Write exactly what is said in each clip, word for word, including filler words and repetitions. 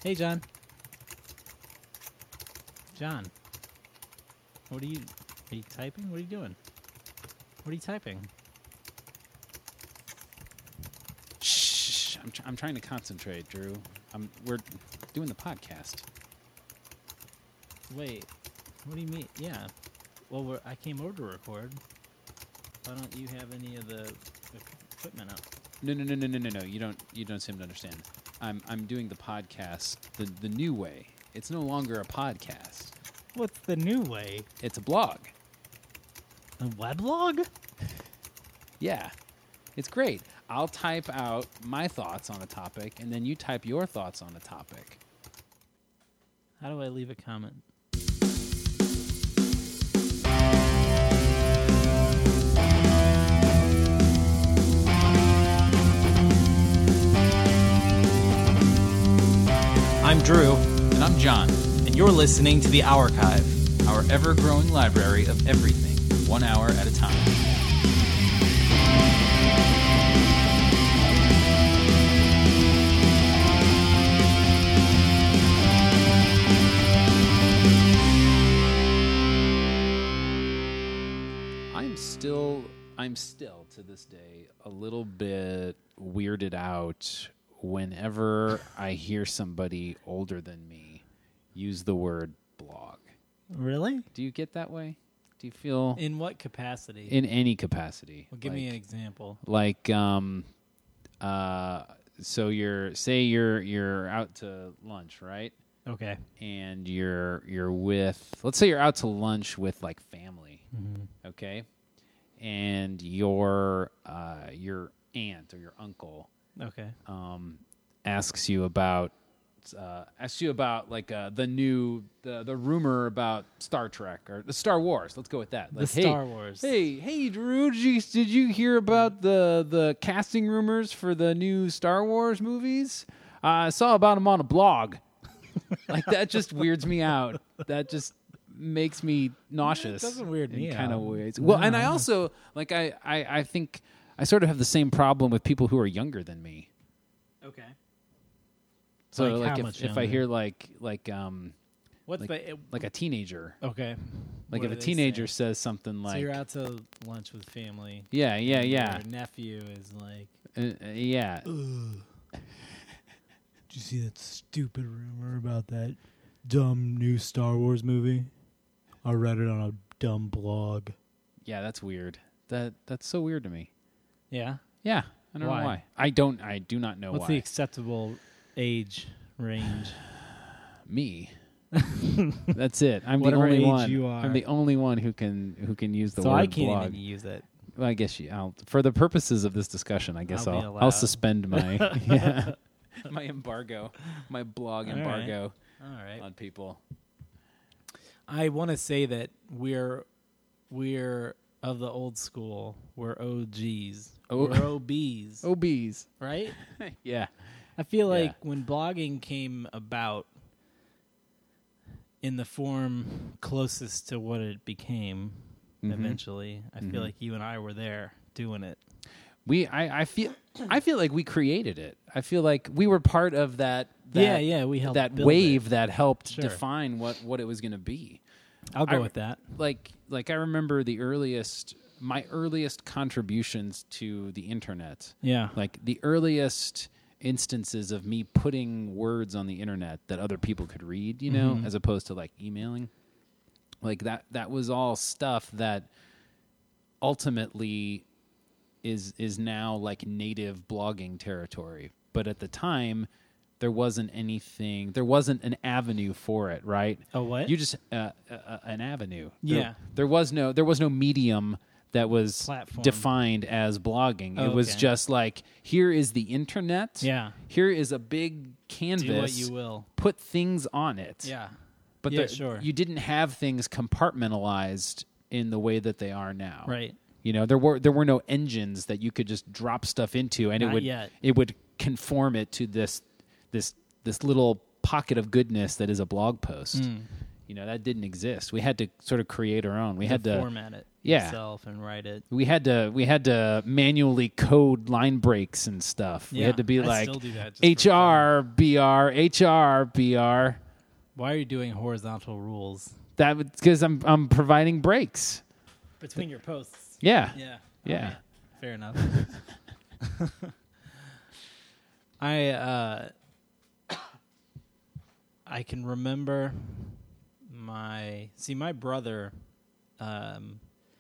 Hey, John. John. What are you... Are you typing? What are you doing? What are you typing? Shh. I'm, tr- I'm trying to concentrate, Drew. I'm, we're doing the podcast. Wait. What do you mean? Yeah. Well, we're, I came over to record. Why don't you have any of the equipment up? No, no, no, no, no, no, no. You don't. You don't seem to understand. I'm. I'm doing the podcast the the new way. It's no longer a podcast. What's the new way? It's a blog. A weblog? Yeah, it's great. I'll type out my thoughts on a topic, and then you type your thoughts on a topic. How do I leave a comment? I'm Drew. And I'm John. And you're listening to The Archive, Our ever-growing library of everything, one hour at a time. I'm still, I'm still, to this day, a little bit weirded out whenever I hear somebody older than me use the word blog. Really? Do you get that way? Do you feel In what capacity? in any capacity? well, give like, me an example. like um uh so you're say you're you're out to lunch, right? Okay. And you're you're with, let's say you're out to lunch with like family, Mm-hmm. okay? And your uh your aunt or your uncle Okay. um, asks you about uh, asks you about like uh, the new the the rumor about Star Trek or the Star Wars. Let's go with that. Like, the Star Wars. Hey, hey, Drew, did you, did you hear about the the casting rumors for the new Star Wars movies? Uh, I saw about them on a blog. Like that just weirds me out. That just makes me nauseous. It doesn't weird me kind of out. weird. Well, and I No. also like I, I I think I sort of have the same problem with people who are younger than me. Okay. So Like like, how if, much if I younger? hear like like um What's like, the... like a teenager, Okay. like What if do a they teenager say? says something So like you're out to lunch with family. yeah yeah and yeah Your nephew is like... uh, uh, yeah Did you see that stupid rumor about that dumb new Star Wars movie? I read it on a dumb blog. yeah that's weird. That that's so weird to me. Yeah? Yeah, I don't Why? know why. I don't I do not know What's why. the acceptable age range? Me. That's it. I'm the Whatever only age one. you are. I'm the only one who can who can use the so word I can't blog. even use it. Well, I guess you. I'll, for the purposes of this discussion, I guess I'll be I'll I'll, allowed. suspend my yeah, my embargo, my blog All right. embargo All right. on people. I want to say that we're we're of the old school. We're O Gs. Oh. We're O Bs, O Bs. right? Yeah. I feel like Yeah. when blogging came about in the form closest to what it became Mhm. eventually, I Mhm. feel like you and I were there doing it. We I, I feel I feel like we created it. I feel like we were part of that, that yeah, yeah, we helped that build wave it. that helped Sure. define what, what it was going to be. I'll go I- with that. Like like I remember the earliest my earliest contributions to the internet. Yeah. Like the earliest instances of me putting words on the internet that other people could read, you know, Mhm. as opposed to like emailing. Like that that was all stuff that ultimately is is now like native blogging territory. But at the time there wasn't anything, there wasn't an avenue for it, right? A what? You just uh, uh, uh, an avenue. There- Yeah. There was no there was no medium that was Platform. defined as blogging. Oh, it was okay. just like, here is the internet. Yeah. Here is a big canvas. Do what you will. Put things on it. Yeah. But Yeah, there- sure. you didn't have things compartmentalized in the way that they are now. Right. You know, there were there were no engines that you could just drop stuff into and Not it would yet. it would conform it to this this this little pocket of goodness that is a blog post. Mm. You know, that didn't exist. We had to sort of create our own. We had to format it. Yeah. yourself and write it. We had to we had to manually code line breaks and stuff. We Yeah, had to be I like still do that just for H R B R H R B R. Why are you doing horizontal rules That because I'm I'm providing breaks. between your posts? Yeah. Yeah. Yeah. Okay. Fair enough. I uh I can remember my see my brother um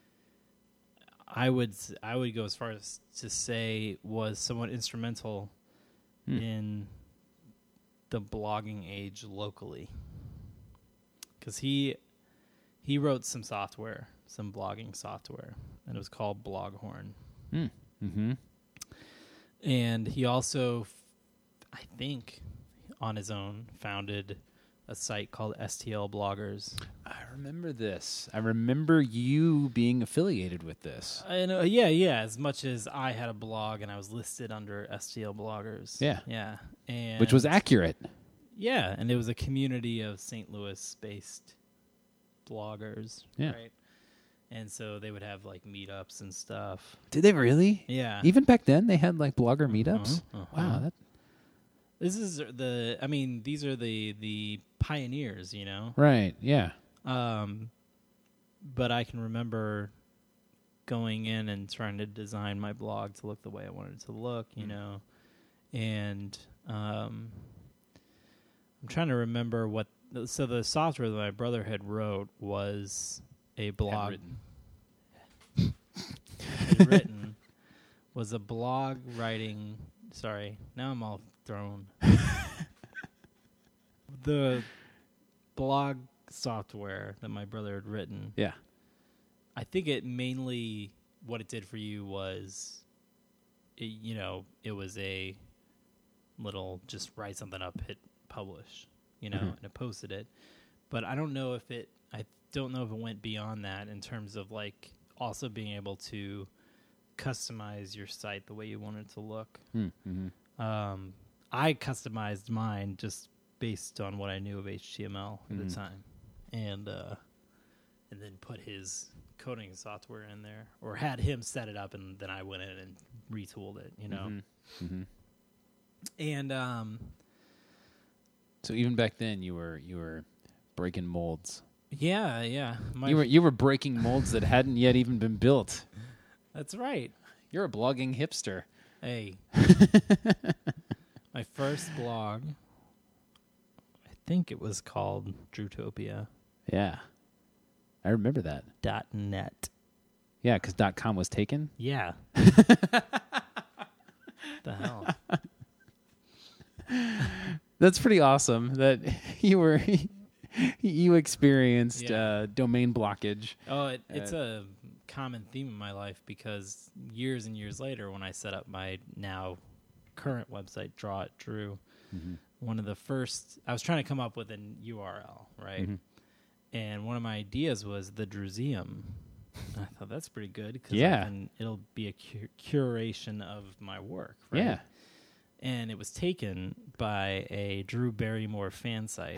I would s- I would go as far as to say was somewhat instrumental Hmm. in the blogging age locally. Cuz he he wrote some software, some blogging software, and it was called Bloghorn. Mm. Mm-hmm. And he also, f- I think, on his own, founded a site called S T L Bloggers. I remember this. I remember you being affiliated with this. I know, yeah, yeah. As much as I had a blog and I was listed under S T L Bloggers. Yeah. Yeah. And Which was accurate. Yeah, and it was a community of Saint Louis-based bloggers. Yeah. Right? And so they would have, like, meetups and stuff. Did they really? Yeah. Even back then, they had like blogger meetups. Uh-huh, uh-huh. Wow, that This is the, I mean, these are the, the pioneers, you know? right? Yeah. Um, but I can remember going in and trying to design my blog to look the way I wanted it to look, you Mm. know? And um, I'm trying to remember what, so the software that my brother had wrote was a blog. Handwritten. Had written was a blog writing, sorry, now I'm all thrown. The blog software that my brother had written, Yeah. I think it mainly, what it did for you was, it, you know, it was a little, just write something up, hit publish, you know, Mhm. and it posted it. But I don't know if it, I don't know if it went beyond that in terms of like also being able to customize your site the way you want it to look. Mm-hmm. Um, I customized mine just based on what I knew of H T M L at Mhm. the time, and uh, and then put his coding software in there, or had him set it up, and then I went in and retooled it, you know. Mm-hmm. Mm-hmm. And um, So even back then, you were you were breaking molds. yeah, yeah, my you were you were breaking molds that hadn't yet even been built. that's right. You're a blogging hipster. Hey, my first blog, I think it was called Drewtopia Yeah, I remember that. dot net. Yeah, because .com was taken. Yeah. The hell. That's pretty awesome that you were you experienced Yeah. uh, domain blockage. Oh, it, it's Uh, a common theme in my life because years and years later, when I set up my now current website, Draw It Drew, Mhm. one of the first, I was trying to come up with an U R L, right? Mhm. And one of my ideas was the Drewseum. I thought that's pretty good because Yeah. it'll be a cu- curation of my work, right? Yeah. And it was taken by a Drew Barrymore fan site.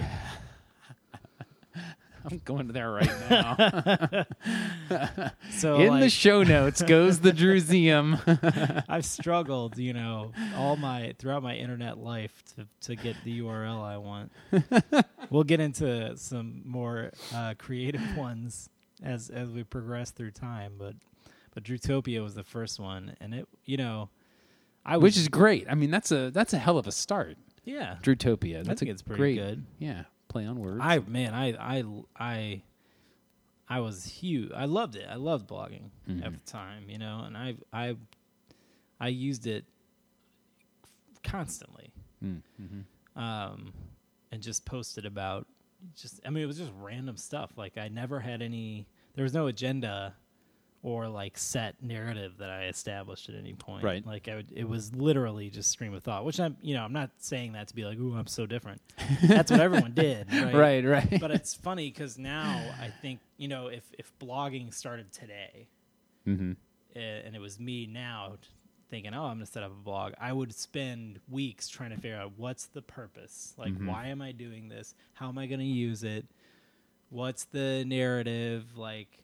I'm going there right now. So In like, the show notes goes the Drewseum. I've struggled, you know, all my throughout my internet life to to get the U R L I want. We'll get into some more uh, creative ones as as we progress through time, but but Drewtopia was the first one, and it, you know, I was, Which is great. I mean, that's a that's a hell of a start. yeah, Drewtopia. I That's think a it's pretty great, good. Yeah, play on words. I man, I I I I was huge. I loved it. I loved blogging Mhm. at the time, you know, and I I I used it constantly. Mm, mhm. Um, and just posted about just I mean it was just random stuff. Like I never had any there was no agenda or like set narrative that I established at any point. Right. Like I would it was literally just stream of thought, which I'm you know, I'm not saying that to be like, ooh, I'm so different. That's what everyone did, right? Right, right. But it's funny because now I think, you know, if if blogging started today mm-hmm. uh, and it was me now t- thinking, oh, I'm going to set up a blog, I would spend weeks trying to figure out what's the purpose. Like, Mhm. why am I doing this? How am I going to use it? What's the narrative? Like,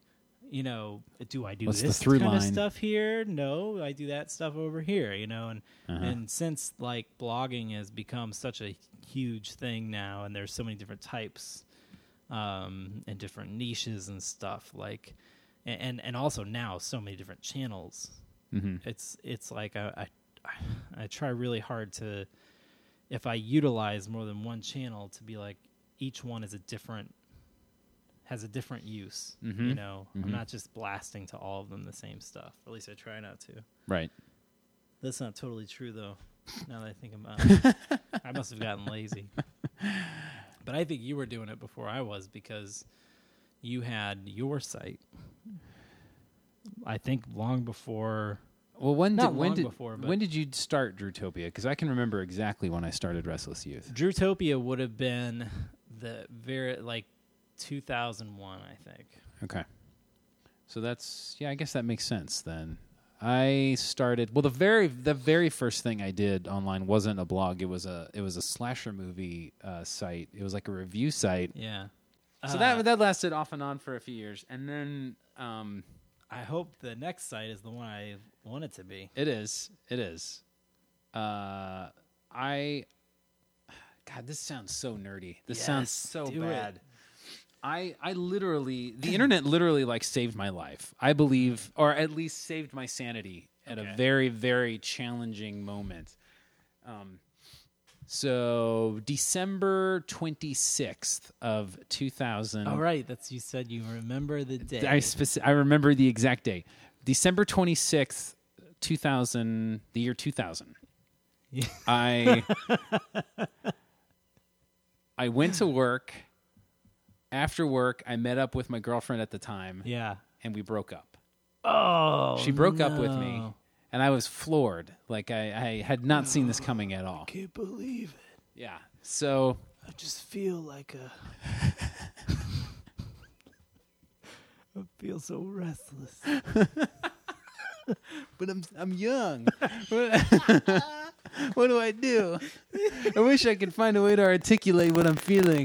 you know, do I do What's the this through kind of line? stuff here? No, I do that stuff over here, you know, and Uh-huh. and since like blogging has become such a huge thing now, and there's so many different types um, and different niches and stuff, like, and and also now so many different channels. Mm-hmm. It's it's like I, I I try really hard to, if I utilize more than one channel, to be like each one is a different. Has a different use, Mhm. you know. Mhm. I'm not just blasting to all of them the same stuff. At least I try not to. Right. That's not totally true, though. Now that I think about it, I must have gotten lazy. But I think you were doing it before I was because you had your site. I think long before. Well, when Not did when long did before, but- when did you start Drewtopia? Because I can remember exactly when I started Restless Youth. Drewtopia would have been the very like two thousand one, I think. Okay. So that's yeah, I guess that makes sense then. I started well the very the very first thing I did online wasn't a blog, it was a it was a slasher movie uh, site. It was like a review site. Yeah. So Uh, that that lasted off and on for a few years. And then um I hope the next site is the one I want it to be. it is. It is. Uh I God, this sounds so nerdy. This sounds Yes, so do it. bad. I I literally the internet literally like saved my life. I believe, or at least saved my sanity at Okay. a very very challenging moment. Um, so December twenty sixth of two thousand. All right, that's you said you remember the day. I speci- I remember the exact day, December twenty sixth, two thousand, the year two thousand. Yeah. I I went to work. After work, I met up with my girlfriend at the time, Yeah. and we broke up. Oh, She broke up with me, no. and I was floored. Like, I, I had not seen this coming at all. Can't believe it. Yeah. So, I just feel like a. I feel so restless. but I'm I'm young. what, what do I do? I wish I could find a way to articulate what I'm feeling.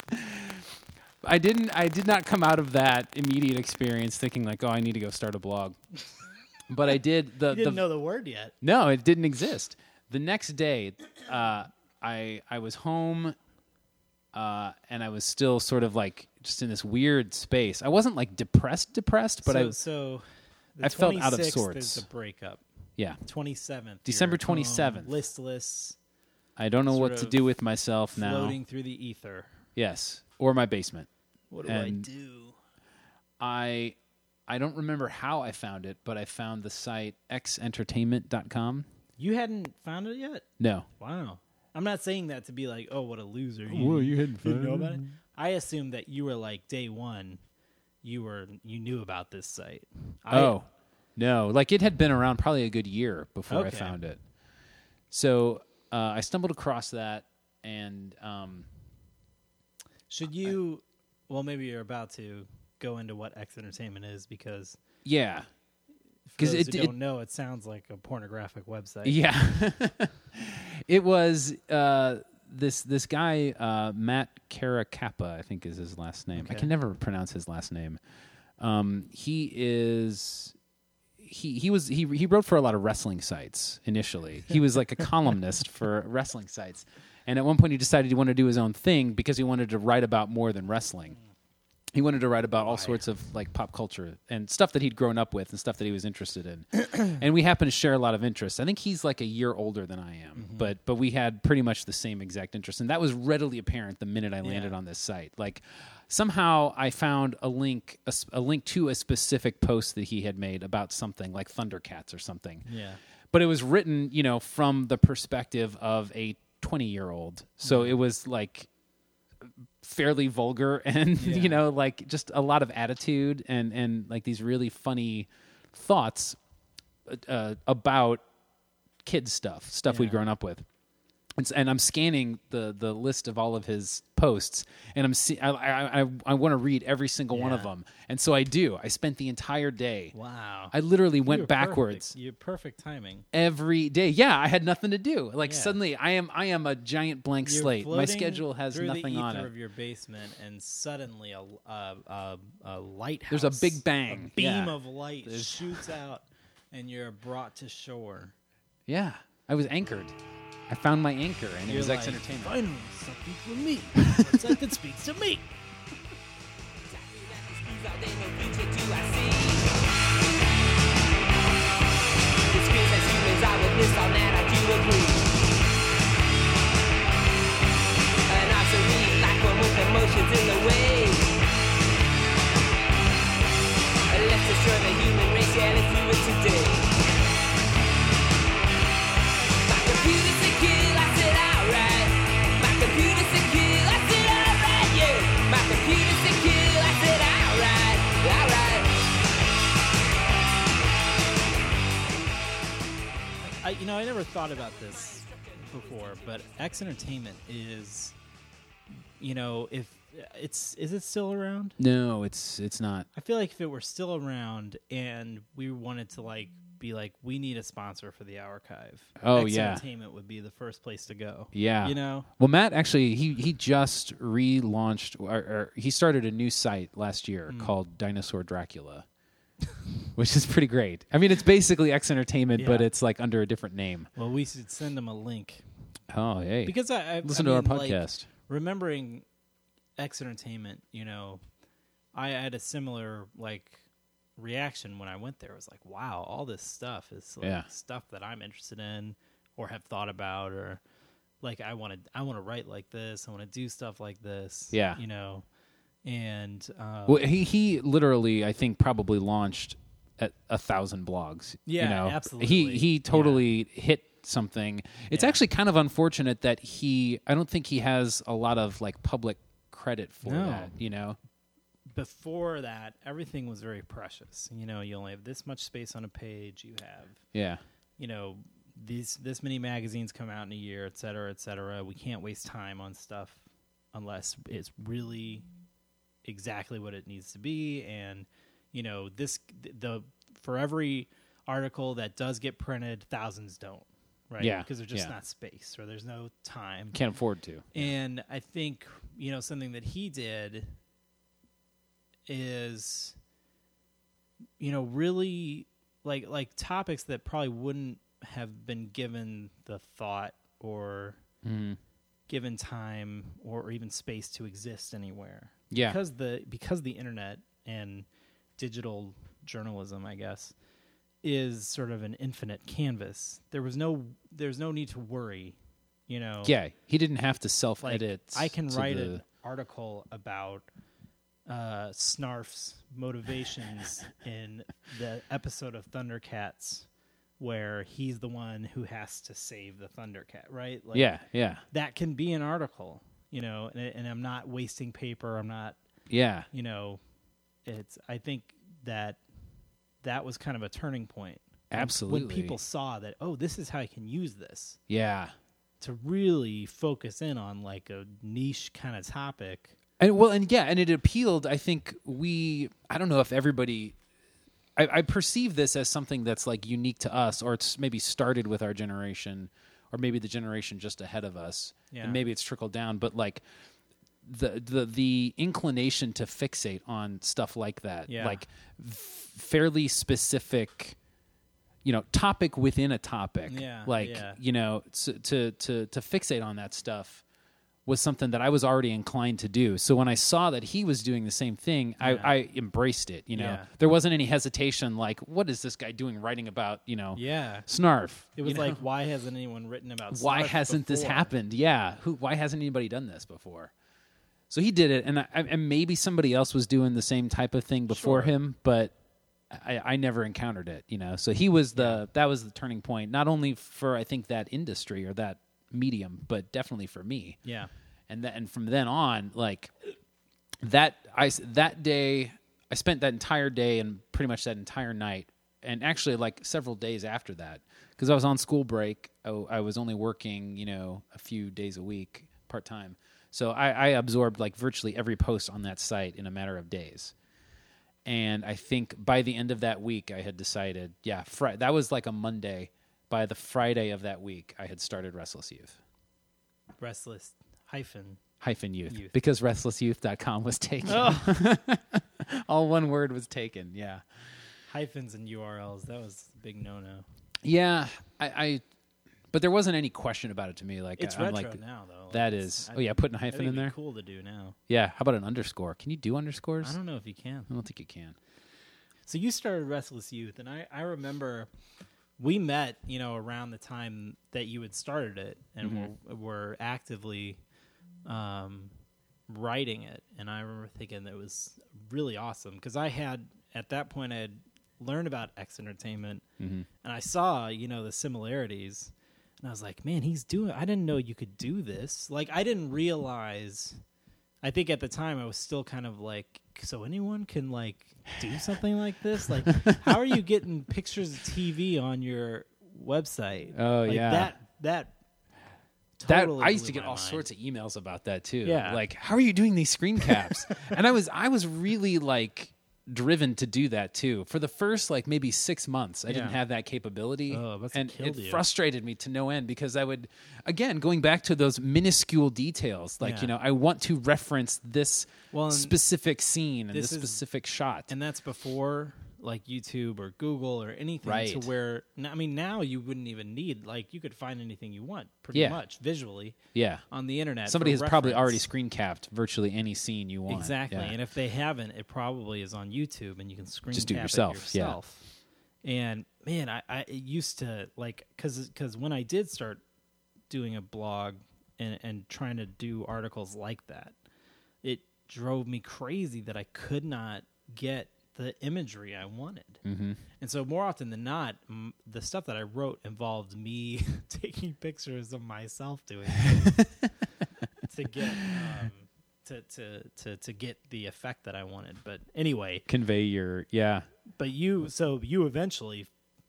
I didn't. I did not come out of that immediate experience thinking like, oh, I need to go start a blog. But I did. The You didn't the, know the word yet. No, it didn't exist. The next day, uh, I I was home, uh, and I was still sort of like just in this weird space. I wasn't like depressed, depressed, but so, I so the I felt out of twenty-sixth sorts. Is the breakup. yeah. twenty-seventh. December you're home, twenty-seventh. Listless, I don't know Sort what to of do with myself now. floating through the ether. Yes, or my basement. What do And- I do? I I don't remember how I found it, but I found the site x entertainment dot com. You hadn't found it yet? No. Wow. I'm not saying that to be like, oh, what a loser. Well, you hadn't didn't know found about it. I assumed that you were like day one. You were you knew about this site. I, Oh. No, like it had been around probably a good year before I Okay. found it. So, uh, I stumbled across that and um should you? Well, maybe you're about to go into what X Entertainment is because yeah. for 'Cause those it- who it- don't know, it sounds like a pornographic website. Yeah. It was uh, this this guy uh, Matt Caracappa, I think is his last name. I Okay. can never pronounce his last name. Um, he is he he was he he wrote for a lot of wrestling sites initially. He was like a columnist for wrestling sites. And at one point he decided he wanted to do his own thing because he wanted to write about more than wrestling. He wanted to write about all Why? sorts of like pop culture and stuff that he'd grown up with and stuff that he was interested in. And we happen to share a lot of interests. I think he's like a year older than I am, Mm-hmm. but but we had pretty much the same exact interest, and that was readily apparent the minute I landed Yeah. on this site. Like somehow I found a link a, s- a link to a specific post that he had made about something like Thundercats or something. Yeah. But it was written, you know, from the perspective of a twenty-year-old. So Mm-hmm. it was like fairly vulgar and Yeah. you know like just a lot of attitude and and like these really funny thoughts uh, about kids stuff stuff we'd Yeah. grown up with. And, and I'm scanning the, the list of all of his posts, and I'm see, I I I, I want to read every single one of Yeah. them, and so I do. I spent the entire day. Wow. I literally You went were backwards Perfect. You had perfect timing. every day. Yeah, I had nothing to do. Like Yeah. suddenly, I am I am a giant blank You're slate. My floating schedule has through nothing the on ether it. of your basement, and suddenly a a, a, a lighthouse. There's a big bang. A beam Yeah. of light There's- shoots out, and you're brought to shore. Yeah, I was anchored. I found my anchor, and it You're was like, X Entertainment. Finally, something for me. Something that speaks to me. Emotions in the way. Let's destroy the human race, yeah, let's do it today. My computer's secure, I said alright. My computer's secure, I said alright, yeah. My computer's secure, I said alright, alright. I, you know, I never thought about this before, but X Entertainment is, you know, if it's is it still around? No, it's it's not. I feel like if it were still around and we wanted to like be like, we need a sponsor for the archive. Oh, X yeah. Entertainment would be the first place to go. Yeah, You know? Well, Matt actually he he just relaunched or, or he started a new site last year Hmm. called Dinosaur Dracula, which is pretty great. I mean, it's basically X Entertainment, but Yeah. it's like under a different name. Well, we should send them a link Oh, hey, because I, I listen I to our mean, like, podcast. remembering X Entertainment, you know, I had a similar like reaction when I went there. I was like, wow, all this stuff is like Yeah. stuff that I'm interested in or have thought about, or like I want to I want to write like this. I want to do stuff like this. Yeah. you know, and um, Well, he he literally, I think, probably launched at a thousand blogs. Yeah, you know? absolutely. He he totally hit something. It's Yeah. actually kind of unfortunate that he. I don't think he has a lot of like public credit for No. that. You know. before that, everything was very precious. You know, you only have this much space on a page. You have Yeah. you know, these this many magazines come out in a year, et cetera, et cetera. We can't waste time on stuff unless it's really exactly what it needs to be. And you know, this the for every article that does get printed, thousands don't, right? Yeah, because there's just yeah. not space or there's no time. Can't afford to. And I think, you know, something that he did is, you know, really like like topics that probably wouldn't have been given the thought or Mhm. given time or, or even space to exist anywhere. Yeah. Because the because the internet and digital journalism, I guess, is sort of an infinite canvas. There was no there's no need to worry, you know. Yeah. He didn't have to Like, self-edit. I can to write the- an article about uh, Snarf's motivations in the episode of Thundercats where he's the one who has to save the Thundercat, right? Like, Yeah. Yeah. that can be an article, you know, and, and I'm not wasting paper. I'm not, Yeah. you know, it's, I think that that was kind of a turning point. When- Absolutely. When people saw that, oh, this is how I can use this Yeah. to really focus in on like a niche kind of topic. And well, and yeah, and it appealed. I think we. I don't know if everybody. I, I perceive this as something that's like unique to us, or it's maybe started with our generation, or maybe the generation just ahead of us, Yeah. and maybe it's trickled down. But like the the the inclination to fixate on stuff like that, Yeah. like f- fairly specific, you know, topic within a topic, Yeah, like yeah. you know, to to to to fixate on that stuff was something that I was already inclined to do. So when I saw that he was doing the same thing, Yeah. I, I embraced it. You know, Yeah. there wasn't any hesitation. Like, what is this guy doing, writing about? You know, Yeah. Snarf. It was you know? like, why hasn't anyone written about why Snarf hasn't this before? happened? Yeah, who? Why hasn't anybody done this before? So he did it, and I, and maybe somebody else was doing the same type of thing before Sure. him, but I, I never encountered it. You know, so he was the that was the turning point, not only for I think that industry or that medium, but definitely for me. Yeah. And that, and from then on, like that, I s- that day, I spent that entire day and pretty much that entire night, and actually like several days after that, because I was on school break. I, I was only working, you know, a few days a week part time. So I, I absorbed like virtually every post on that site in a matter of days. And I think by the end of that week, I had decided, yeah, fr- that was like a Monday. By the Friday of that week, I had started Restless Youth. Restless hyphen. Hyphen youth, Youth. because restless youth dot com was taken. Oh. All one word was taken, yeah. Hyphens and U R Ls. That was a big no-no. Yeah, I, I but there wasn't any question about it to me. Like It's I'm retro like, now, though. that Like, is, I oh yeah, think- putting a I hyphen think in it'd there. be cool to do now. Yeah, how about an underscore? Can you do underscores? I don't know if you can. I don't think you can. So you started Restless Youth, and I, I remember we met, you know, around the time that you had started it, and Mm-hmm. were, were actively um, writing it. And I remember thinking that it was really awesome because I had, at that point, I had learned about X Entertainment, Mm-hmm. and I saw, you know, the similarities, and I was like, man, he's doing. I didn't know you could do this. Like, I didn't realize. I think at the time I was still kind of like, so anyone can like do something like this? Like, how are you getting pictures of T V on your website? Oh, like, yeah. that that. That Totally I used blew to get my all mind. sorts of emails about that too. Yeah. Like, how are you doing these screen caps? And I was I was really like driven to do that too. For the first like maybe six months, I didn't Yeah. have that capability. Oh, it must have and killed it you. frustrated me to no end because I would again going back to those minuscule details, like, Yeah. you know, I want to reference this Well, and specific scene and this this is- specific shot. And that's before like YouTube or Google or anything Right. to where n- I mean now you wouldn't even need like you could find anything you want pretty Yeah. much visually yeah. on the internet. Somebody for has probably reference. already screen capped virtually any scene you want. Exactly. Yeah. And if they haven't, it probably is on YouTube and you can screen Just do it cap yourself, it yeah. yourself. And man, I, I it used to like cuz cuz when I did start doing a blog and and trying to do articles like that, it drove me crazy that I could not get the imagery I wanted. Mm-hmm. And so more often than not, m- the stuff that I wrote involved me taking pictures of myself doing things to get um, to, to to to get the effect that I wanted. But anyway, Convey your yeah. but you so you eventually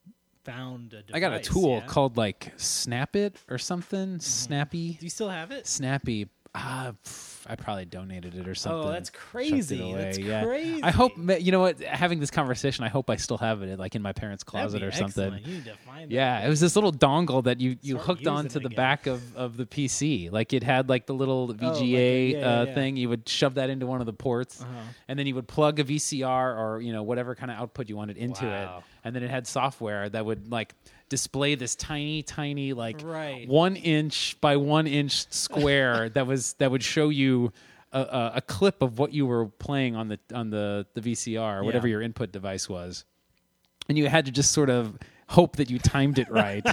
found a device, I got a tool yeah? called like Snap It or something. Snappy. Do you still have it? Snappy. Ah, pff, I probably donated it or something. Oh, that's Chucked it crazy. away, That's yeah. crazy. I hope ma- you know what. Having this conversation, I hope I still have it, like in my parents' That'd closet be or something. excellent. You need to find Yeah, that. it was this little dongle that you, you Start hooked using onto it the again. back of, of the P C. Like it had like the little V G A Oh, like a- yeah, yeah, uh, yeah. thing. You would shove that into one of the ports, Uh-huh. and then you would plug a V C R or you know whatever kind of output you wanted into Wow. it, and then it had software that would like display this tiny, tiny like Right. one inch by one inch square that was that would show you. A, a, a clip of what you were playing on the on the, the V C R or whatever Yeah. your input device was, and you had to just sort of hope that you timed it right,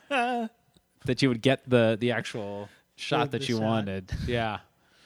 that you would get the the actual shot The- that the you shot. wanted. Yeah.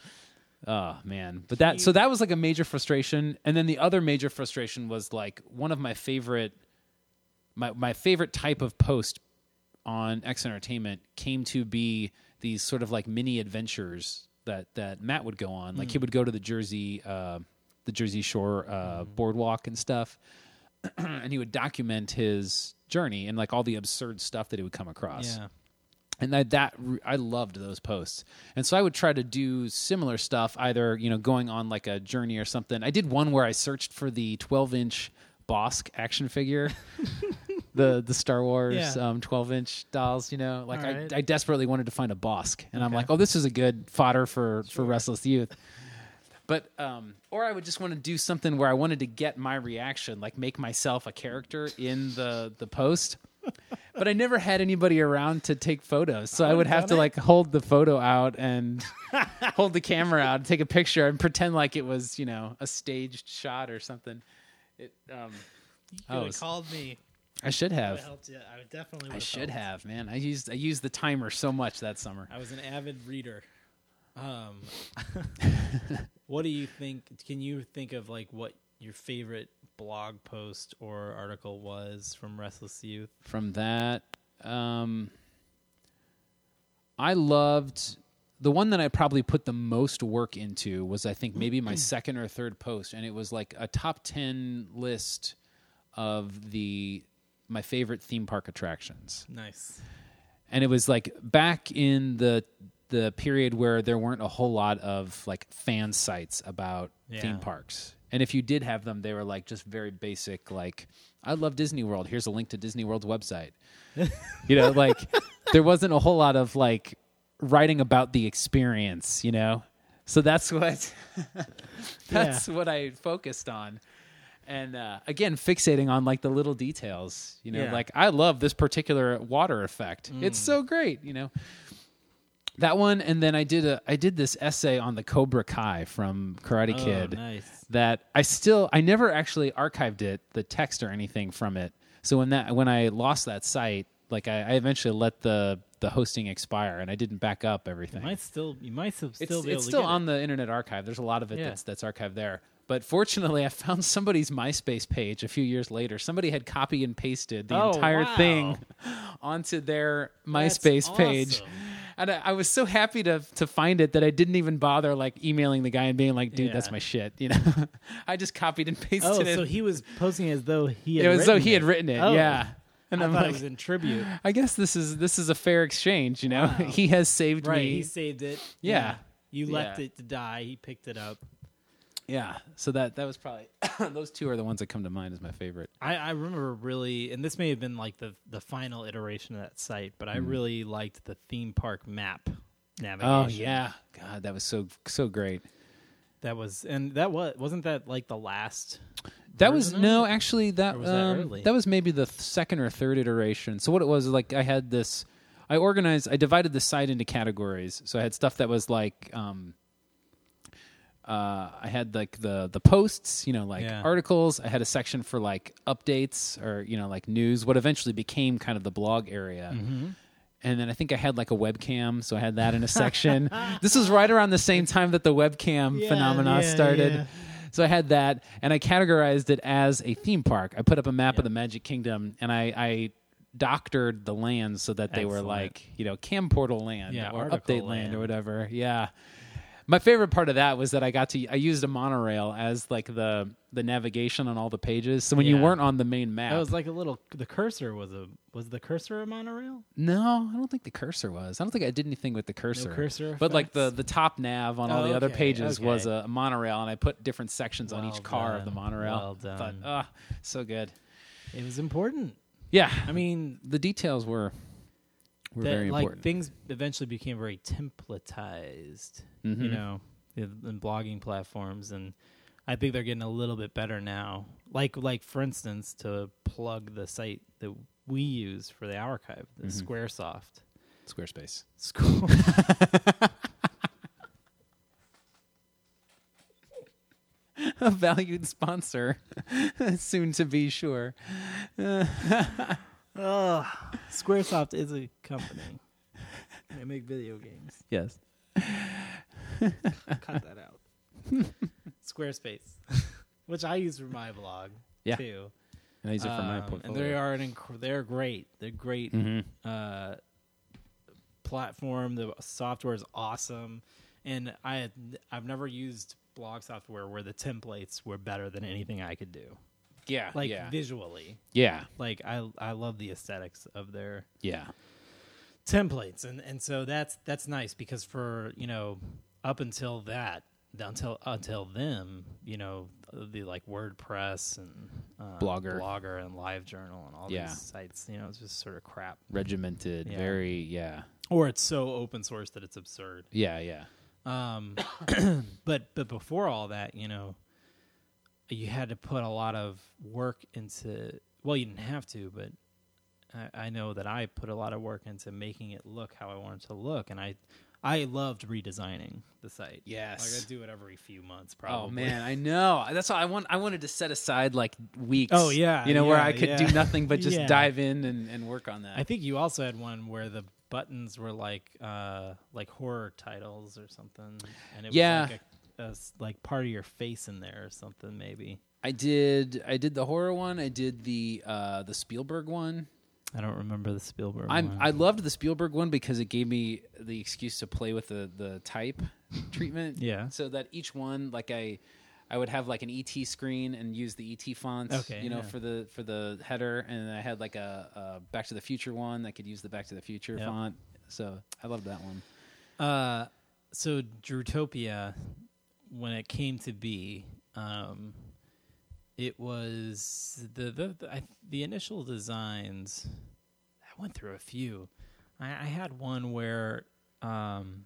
Oh man, but that so that was like a major frustration, and then the other major frustration was like one of my favorite, my my favorite type of post on X Entertainment came to be these sort of like mini adventures that that Matt would go on. Like he would go to the Jersey, uh, the Jersey Shore uh, boardwalk and stuff, and he would document his journey and like all the absurd stuff that he would come across. Yeah. And that, that re- I loved those posts, and so I would try to do similar stuff, either you know going on like a journey or something. I did one where I searched for the twelve inch Bosk action figure, the the Star Wars Yeah. um, twelve inch dolls. You know, like All right. I, I desperately wanted to find a Bosk, and I'm Okay. like, oh, this is a good fodder for for Restless Youth. But um, or I would just want to do something where I wanted to get my reaction, like make myself a character in the the post. But I never had anybody around to take photos, so I would have to done it? like hold the photo out and hold the camera out and take a picture and pretend like it was, you know, a staged shot or something. It, um, You I could have was- called me. I should I would have. have helped you. I would definitely. I would've should helped. have, man. I used I used the timer so much that summer. I was an avid reader. Um, what do you think? Can you think of like what your favorite blog post or article was from Restless Youth? From that, um, I loved the one that I probably put the most work into was I think maybe my second or third post, and it was like a top ten list of the my favorite theme park attractions. Nice. And it was like back in the the period where there weren't a whole lot of like fan sites about Yeah. theme parks. And if you did have them, they were like just very basic, like, I love Disney World. Here's a link to Disney World's website. You know, like there wasn't a whole lot of like writing about the experience, you know? So that's what that's what I focused on. And uh, again, fixating on like the little details, you know, Yeah. like I love this particular water effect. It's so great, you know. That one, and then I did a I did this essay on the Cobra Kai from Karate Oh, Kid. nice. That I still I never actually archived it, the text or anything from it. So when that when I lost that site, like I, I eventually let the the hosting expire, and I didn't back up everything. You might still, you might still It's, be able it's to still get on it. the Internet Archive. There's a lot of it Yeah. that's that's archived there. But fortunately, I found somebody's MySpace page a few years later. Somebody had copy and pasted the Oh, entire wow. thing onto their That's MySpace page. awesome. And I, I was so happy to to find it that I didn't even bother like emailing the guy and being like, "Dude, Yeah. that's my shit." You know, I just copied and pasted Oh, it. so he was posting as though he had it was written though he had written it. Oh. Yeah, and I I'm thought like, it was in tribute. I guess this is this is a fair exchange. You know, Wow. he has saved Right, me. he saved it. Yeah. You left Yeah. it to die. He picked it up. Yeah, so that that was probably those two are the ones that come to mind as my favorite. I, I remember really, and this may have been like the, the final iteration of that site, but I really liked the theme park map navigation. Oh yeah, God, that was so so great. That was, and that was, wasn't that like the last? That was version of no, it? actually that Or was that um, early? that was maybe the th- second or third iteration. So what it was is like I had this, I organized, I divided the site into categories. So I had stuff that was like, um, uh, I had like the the posts, you know, like Yeah. articles. I had a section for like updates or you know like news. What eventually became kind of the blog area. Mm-hmm. And then I think I had like a webcam, so I had that in a section. This was right around the same time that the webcam Yeah, phenomena yeah, started. yeah. So I had that, and I categorized it as a theme park. I put up a map Yeah. of the Magic Kingdom, and I, I doctored the lands so that they were Excellent. like, you know, Cam Portal land Yeah, or article Update land. land. or whatever. Yeah. My favorite part of that was that I got to I used a monorail as like the the navigation on all the pages. So when you Yeah. weren't on the main map, That was like a little. The cursor was a was the cursor a monorail? no, I don't think the cursor was. I don't think I did anything with the cursor. cursor But like the, effects? the top nav on all Oh, the other okay, pages was okay. a, a monorail, and I put different sections on Well each car of the done, monorail. well done. But, ah, so good. It was important. Yeah, I mean, the details were were that, very like important. things eventually became very templatized, Mhm. you know, in, in blogging platforms, and I think they're getting a little bit better now. Like, like for instance, to plug the site that we use for the archive, the Mhm. SquareSoft. Squarespace. School. A valued sponsor, soon to be sure. Ugh. SquareSoft is a company. They make video games. Yes. Cut that out. Squarespace, which I use for my blog Yeah. too. And I use it for my Um, portfolio. and they are an inc- they're great. They're great Mhm. uh, platform. The software is awesome, and I had, I've never used blog software where the templates were better than anything I could do. Yeah. Like yeah. visually, yeah. like I I love the aesthetics of their Yeah. templates, and and so that's that's nice because for you know up until that until until them you know the like WordPress and uh, Blogger. Blogger and LiveJournal and all Yeah. these sites, you know, it's just sort of crap. Regimented. Yeah. Very. Yeah. Or it's so open source that it's absurd. Yeah. Yeah. Um, but but before all that, you know, you had to put a lot of work into. Well, you didn't have to, but I, I know that I put a lot of work into making it look how I wanted it to look, and I I loved redesigning the site. Yes. Like I do it every few months, probably. Oh man, I know. That's why I want. I wanted to set aside like weeks. Oh, yeah, you know where yeah, I could yeah. do nothing but just Yeah. dive in and, and work on that. I think you also had one where the buttons were like uh like horror titles or something, and it was Yeah. like a, a s- like part of your face in there or something maybe. I did. I did the horror one. I did the uh, the Spielberg one. I don't remember the Spielberg I'm. one. I loved the Spielberg one because it gave me the excuse to play with the the type treatment. Yeah. So that each one, like I, I would have like an E T screen and use the E T font, Okay, you know, yeah. for the for the header, and I had like a, a Back to the Future one that could use the Back to the Future Yep. font. So I loved that one. Uh, so Drewtopia, when it came to be, um, it was the the the, I, the initial designs. I went through a few. I, I had one where um,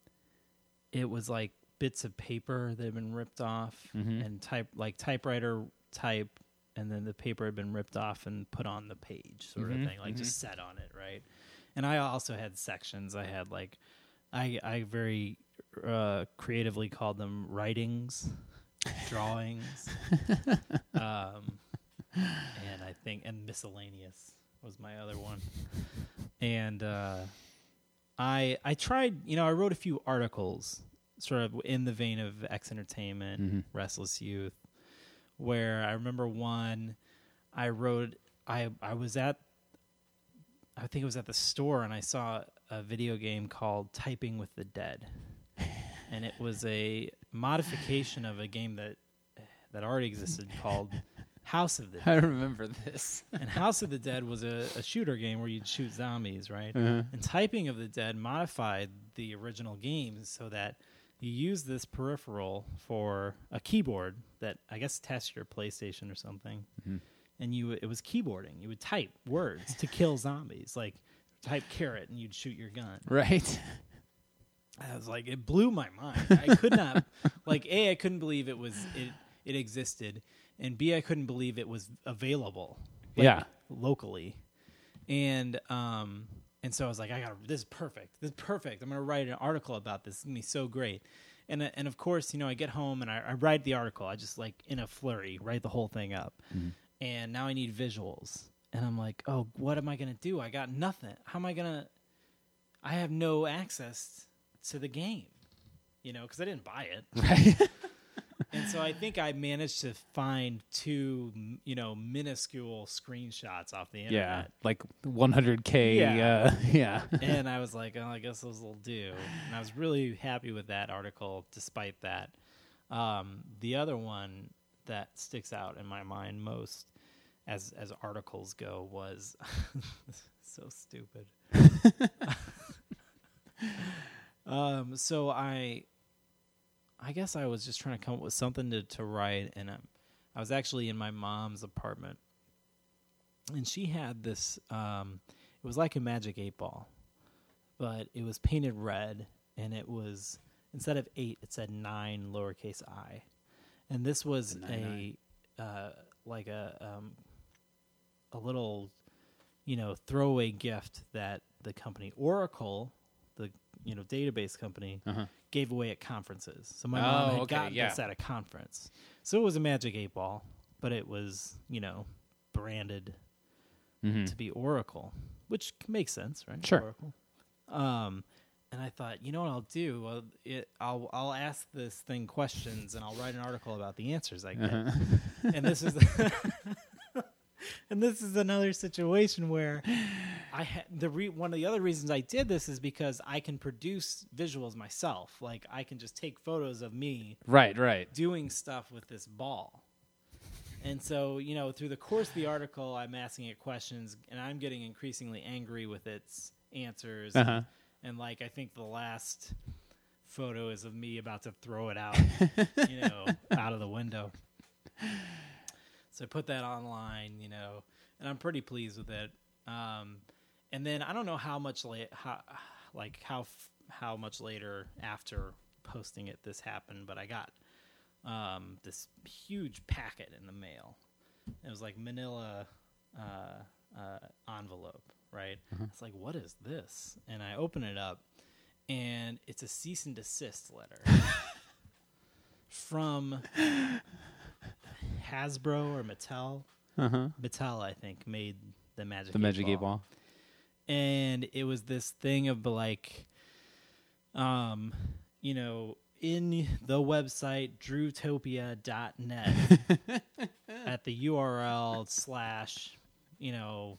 it was like bits of paper that had been ripped off Mhm. and type like typewriter type, and then the paper had been ripped off and put on the page, sort Mhm, of thing, like just set on it, right? And I also had sections. I had like, I I very uh, creatively called them writings, drawings, um, and I think and miscellaneous was my other one. And uh, I I tried, you know, I wrote a few articles, sort of in the vein of X Entertainment, Mhm. Restless Youth, where I remember one I wrote. I I was at. I think it was at the store, and I saw a video game called Typing with the Dead, and it was a modification of a game that that already existed called House of the Dead. I remember this. And House of the Dead was a, a shooter game where you'd shoot zombies, right? Uh-huh. And Typing of the Dead modified the original game so that you use this peripheral for a keyboard that I guess attached to your PlayStation or something. Mm-hmm. And you it was keyboarding. You would type words to kill zombies, like type carrot and you'd shoot your gun. Right. I was like, it blew my mind. I could not, like, A, I couldn't believe it was it it existed, and B, I couldn't believe it was available. like, Yeah. locally, and um, and so I was like, I got this is perfect. This is perfect. I'm gonna write an article about this. It's gonna be so great. And uh, and of course, you know, I get home and I, I write the article. I just like in a flurry write the whole thing up, Mm-hmm. and now I need visuals. And I'm like, oh, what am I gonna do? I got nothing. How am I gonna? I have no access to the game, you know, because I didn't buy it. Right. And so I think I managed to find two, m- you know, minuscule screenshots off the Yeah. internet. Like one hundred K. Yeah. Uh, yeah. And I was like, oh, I guess those will do. And I was really happy with that article despite that. Um, the other one that sticks out in my mind most as as articles go was so stupid. um, so I I guess I was just trying to come up with something to, to write, and um, I was actually in my mom's apartment, and she had this, um, it was like a magic eight ball, but it was painted red, and it was, instead of eight, it said nine lowercase I. And this was The nine a, uh, like a, um, a little, you know, throwaway gift that the company Oracle, the, you know, database company, Uh-huh. gave away at conferences. So my Oh, mom had okay, gotten yeah. this at a conference. So it was a magic eight ball, but it was, you know, branded Mm-hmm. to be Oracle, which makes sense, right? Sure. Oracle. Um, and I thought, you know what I'll do? Well, it, I'll I'll ask this thing questions, and I'll write an article about the answers I get. Uh-huh. And this is, and this is another situation where I ha- the re- one of the other reasons I did this is because I can produce visuals myself. Like I can just take photos of me Right, right. doing stuff with this ball. And so, you know, through the course of the article, I'm asking it questions, and I'm getting increasingly angry with its answers. Uh-huh. And, and, like, I think the last photo is of me about to throw it out, you know, out of the window. So I put that online, you know, and I'm pretty pleased with it. Um, and then I don't know how much late, how, like how f- how much later after posting it this happened, but I got um, this huge packet in the mail. It was like manila uh, uh, envelope, right? It's like, what is this? And I open it up, and it's a cease and desist letter from Hasbro or Mattel. Uh-huh. Mattel, I think, made the Magic The eight Magic Ball. eight Ball. And it was this thing of like, um, you know, in the website drewtopia dot net at the U R L slash, you know,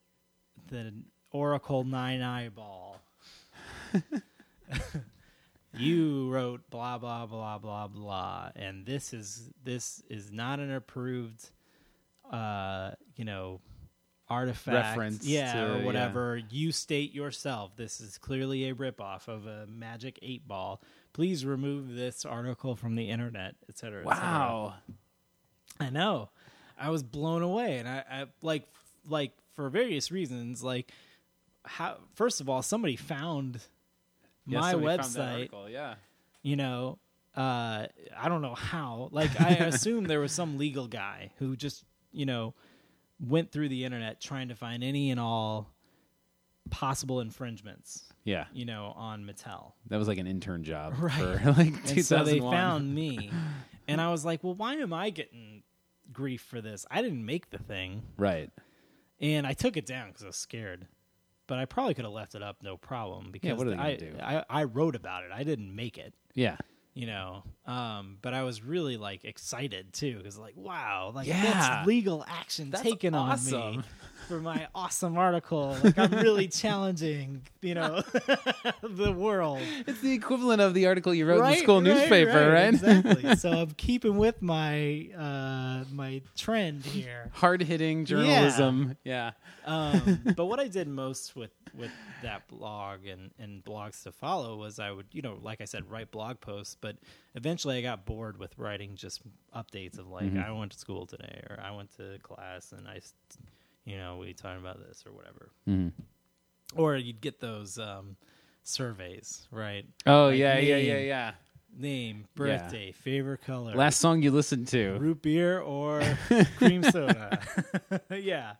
the Oracle nine eyeball. you wrote blah blah blah blah blah, and this is this is not an approved, uh, you know, artifact, Reference yeah, to- or yeah. whatever. You state yourself. This is clearly a ripoff of a Magic Eight Ball. Please remove this article from the internet, et cetera, et cetera. Wow. I know. I was blown away, and I, I like like for various reasons. Like, how? First of all, somebody found Yeah, my somebody found that website. article, yeah. You know, uh, I don't know how. Like, I assume there was some legal guy who just, you know, went through the internet trying to find any and all possible infringements. Yeah. You know, on Mattel. That was like an intern job Right. for like two And so they thousand one. found me, and I was like, "Well, why am I getting grief for this? I didn't make the thing." Right. And I took it down because I was scared. But I probably could have left it up, no problem. Because what are they gonna I, do? I I wrote about it. I didn't make it, Yeah. you know. Um, but I was really like excited too, because like, wow, like Yeah. that's legal action That's taken on awesome. me for my awesome article. Like I'm really challenging, you know, the world. It's the equivalent of the article you wrote in the Right, school right, newspaper, right? Exactly. So I'm keeping with my uh, my trend here. Hard-hitting journalism. Yeah. Um, but what I did most with, with that blog and, and blogs to follow was I would, you know, like I said, write blog posts. But eventually I got bored with writing just updates of like, Mhm. I went to school today, or I went to class and I, you know, we talking about this or whatever. Mhm. Or you'd get those um, surveys, right? Oh, Like yeah, yeah, name, yeah, yeah. Name, birthday, favorite color, Last song you listened to. root beer or cream soda. Yeah.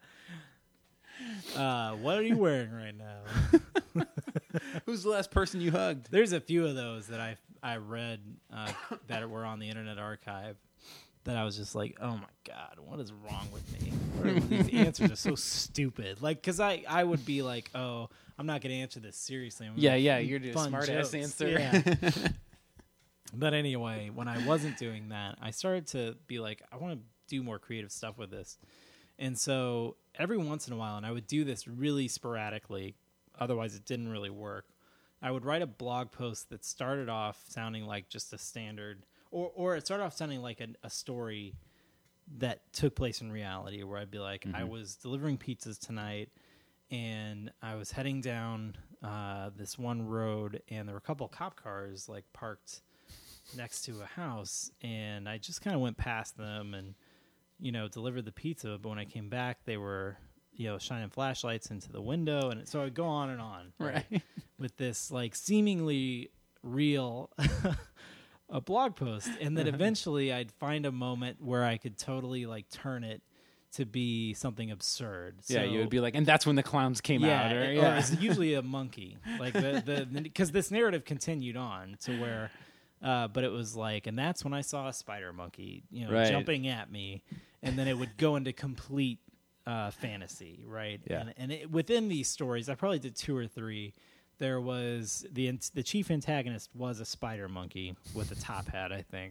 Uh, what are you wearing right now? Who's the last person you hugged? There's a few of those that I I read uh, that were on the Internet Archive that I was just like, oh my god, what is wrong with me? What are- These answers are so stupid. Like, because I, I would be like, oh, I'm not going to answer this seriously. I'm Yeah, gonna yeah, make you're just fun smart ass jokes. answer. Yeah. But anyway, when I wasn't doing that, I started to be like, I want to do more creative stuff with this. And so every once in a while, and I would do this really sporadically, otherwise it didn't really work, I would write a blog post that started off sounding like just a standard, or, or it started off sounding like a, a story that took place in reality, where I'd be like, I was delivering pizzas tonight, and I was heading down uh, this one road, and there were a couple cop cars like parked next to a house, and I just kind of went past them and, you know, delivered the pizza. But when I came back, they were, you know, shining flashlights into the window, and so I'd go on and on, Right. with this like seemingly real a blog post, and then eventually I'd find a moment where I could totally like turn it to be something absurd. Yeah, So- you would be like, and that's when the clowns came yeah, out. Or, or yeah. it's usually a monkey, like the the because this narrative continued on to where, uh, but it was like, and that's when I saw a spider monkey, you know, Right. jumping at me, and then it would go into complete uh, fantasy, right? Yeah. And, and it, within these stories, I probably did two or three. There was the the chief antagonist was a spider monkey with a top hat, I think.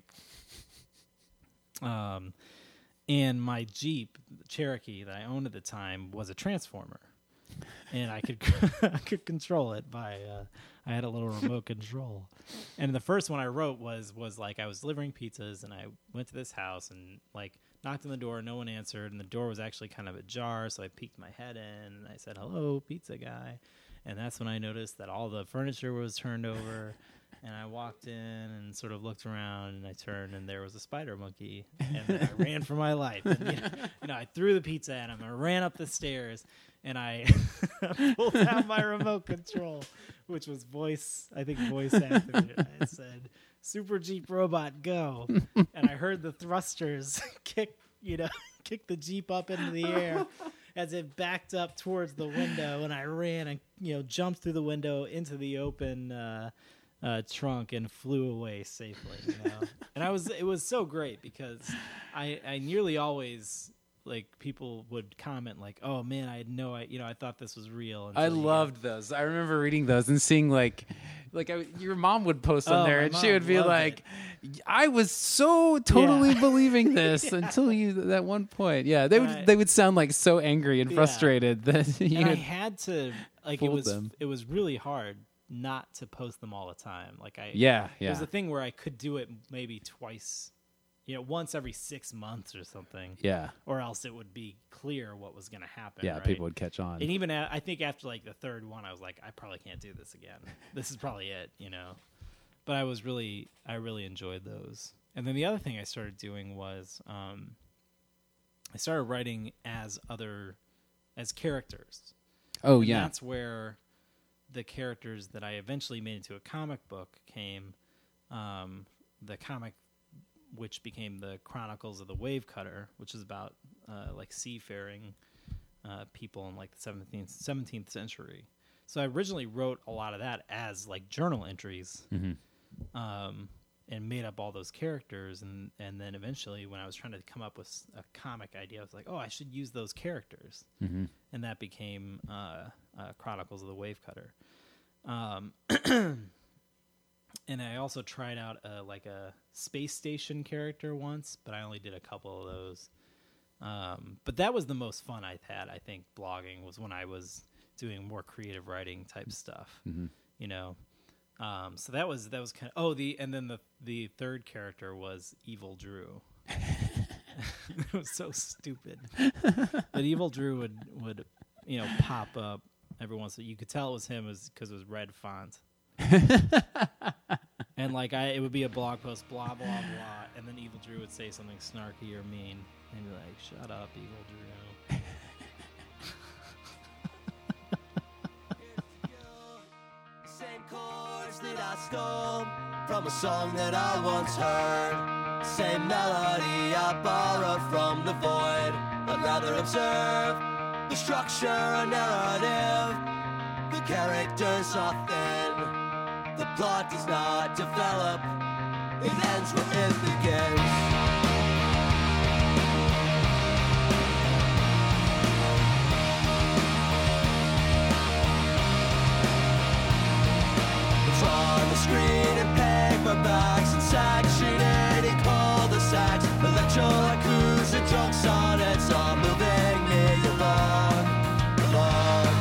Um, and my Jeep Cherokee that I owned at the time was a transformer, and I could I could control it by uh, I had a little remote control. And the first one I wrote was was like I was delivering pizzas, and I went to this house and like knocked on the door, no one answered, and the door was actually kind of ajar, so I peeked my head in and I said, "Hello, pizza guy." And that's when I noticed that all the furniture was turned over. And I walked in and sort of looked around, and I turned, and there was a spider monkey, and then I ran for my life. And, you know, you know, I threw the pizza at him. I ran up the stairs, and I pulled out my remote control, which was voice, I think voice activated. I said, "Super Jeep Robot, go!" And I heard the thrusters kick, you know, kick the Jeep up into the air as it backed up towards the window, and I ran and, you know, jumped through the window into the open uh, uh, trunk and flew away safely. You know, and I was it was so great because I I nearly always like people would comment like, "Oh man, I had no, I you know, I thought this was real." I until you loved those. I remember reading those and seeing like, like I, your mom would post on Oh, there, my and she mom would be loved like, "I was so totally Yeah. believing this until you that one point." Yeah, they would Right. they would sound like so angry and Yeah. frustrated that you. and I had- had to like it fooled was them. it was really hard not to post them all the time. Like I, Yeah, It was yeah. a thing where I could do it maybe twice, you know, once every six months or something, Yeah. or else it would be clear what was going to happen. Yeah, right? people would catch on. And even a, I think after like the third one, I was like, I probably can't do this again. This is probably it, you know. But I was really, I really enjoyed those. And then the other thing I started doing was, um, I started writing as other, as characters. Oh, And yeah. that's where the characters that I eventually made into a comic book came. Um, the comic, which became the Chronicles of the Wave Cutter, which is about uh, like seafaring uh, people in like the seventeenth, seventeenth century. So I originally wrote a lot of that as like journal entries, Mm-hmm. um, and made up all those characters. And, and then eventually, when I was trying to come up with a comic idea, I was like, oh, I should use those characters. Mm-hmm. And that became uh, uh, Chronicles of the Wave Cutter. Um, and I also tried out a, like a space station character once, but I only did a couple of those. Um, but that was the most fun I've had, I think, blogging, was when I was doing more creative writing type stuff. Mm-hmm. You know, um, so that was that was kind of oh the and then the the third character was Evil Drew. It was so stupid. But Evil Drew would would you know pop up every once in a while. You could tell it was him because it was red font. And like I, it would be a blog post, blah blah blah, and then Evil Drew would say something snarky or mean, and be like, "Shut up, Evil Drew." Same chords that I stole from a song that I once heard. Same melody I borrowed from the void. I'd rather observe the structure and narrative. The characters are thin. The plot does not develop. It ends where it begins. On the screen and paperbacks and section eighty cul-de-sacs, electro haikus and drunk sonnets are moving me along, along.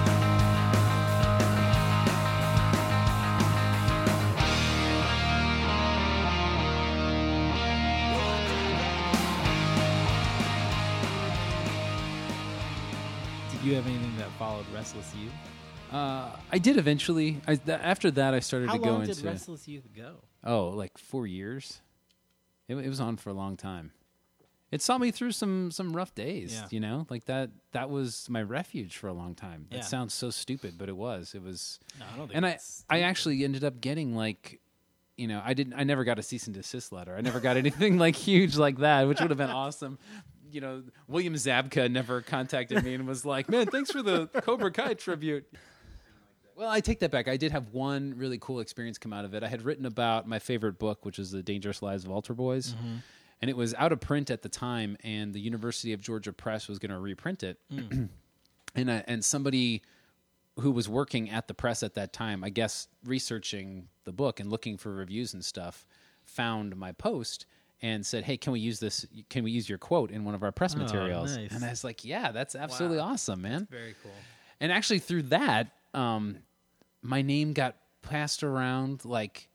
Did you have anything that followed Restless Youth? Uh, I did eventually. I, th- after that, I started How to go long into did Restless Youth go? oh, like four years. It, it was on for a long time. It saw me through some some rough days. Yeah. You know, like that. That was my refuge for a long time. That Yeah. sounds so stupid, but it was. It was. No, I don't think And I it's I actually ended up getting like, you know, I didn't. I never got a cease and desist letter. I never got anything like huge like that, which would have been awesome. You know, William Zabka never contacted me and was like, "Man, thanks for the Cobra Kai tribute." Well, I take that back. I did have one really cool experience come out of it. I had written about my favorite book, which is The Dangerous Lives of Altar Boys. Mm-hmm. And it was out of print at the time, and the University of Georgia Press was going to reprint it. Mm. and I, and somebody who was working at the press at that time, I guess researching the book and looking for reviews and stuff, found my post and said, "Hey, can we use this? Can we use your quote in one of our press Oh, materials?" nice. And I was like, "Yeah, that's absolutely Wow. awesome, man." very cool. And actually, through that, um, my name got passed around. Like,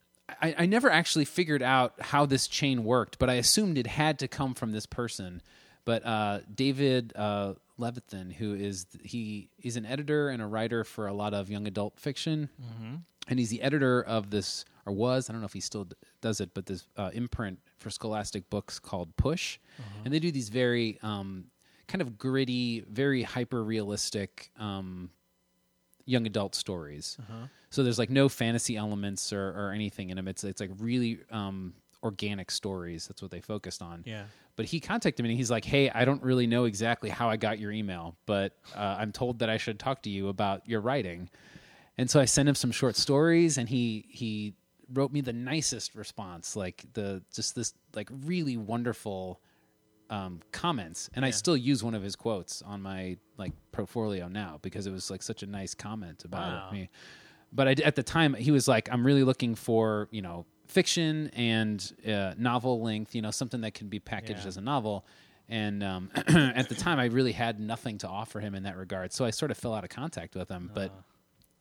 I, I never actually figured out how this chain worked, but I assumed it had to come from this person. But uh, David uh, Levithan, who is he, he's an editor and a writer for a lot of young adult fiction, Mm-hmm. and he's the editor of this, or was, I don't know if he still d- does it, but this uh, imprint for Scholastic books called Push, and they do these very um, kind of gritty, very hyper realistic um, young adult stories. Uh-huh. So there's like no fantasy elements or, or anything in them. It's it's like really um, organic stories. That's what they focused on. Yeah. But he contacted me and he's like, "Hey, I don't really know exactly how I got your email, but uh, I'm told that I should talk to you about your writing." And so I sent him some short stories, and he he wrote me the nicest response, like the just this like really wonderful um, comments. And I Yeah. still use one of his quotes on my like portfolio now because it was like such a nice comment about Wow. it. Me. But I, at the time, he was like, "I'm really looking for, you know, fiction and uh, novel length, you know, something that can be packaged Yeah. as a novel." And um, at the time, I really had nothing to offer him in that regard. So I sort of fell out of contact with him. But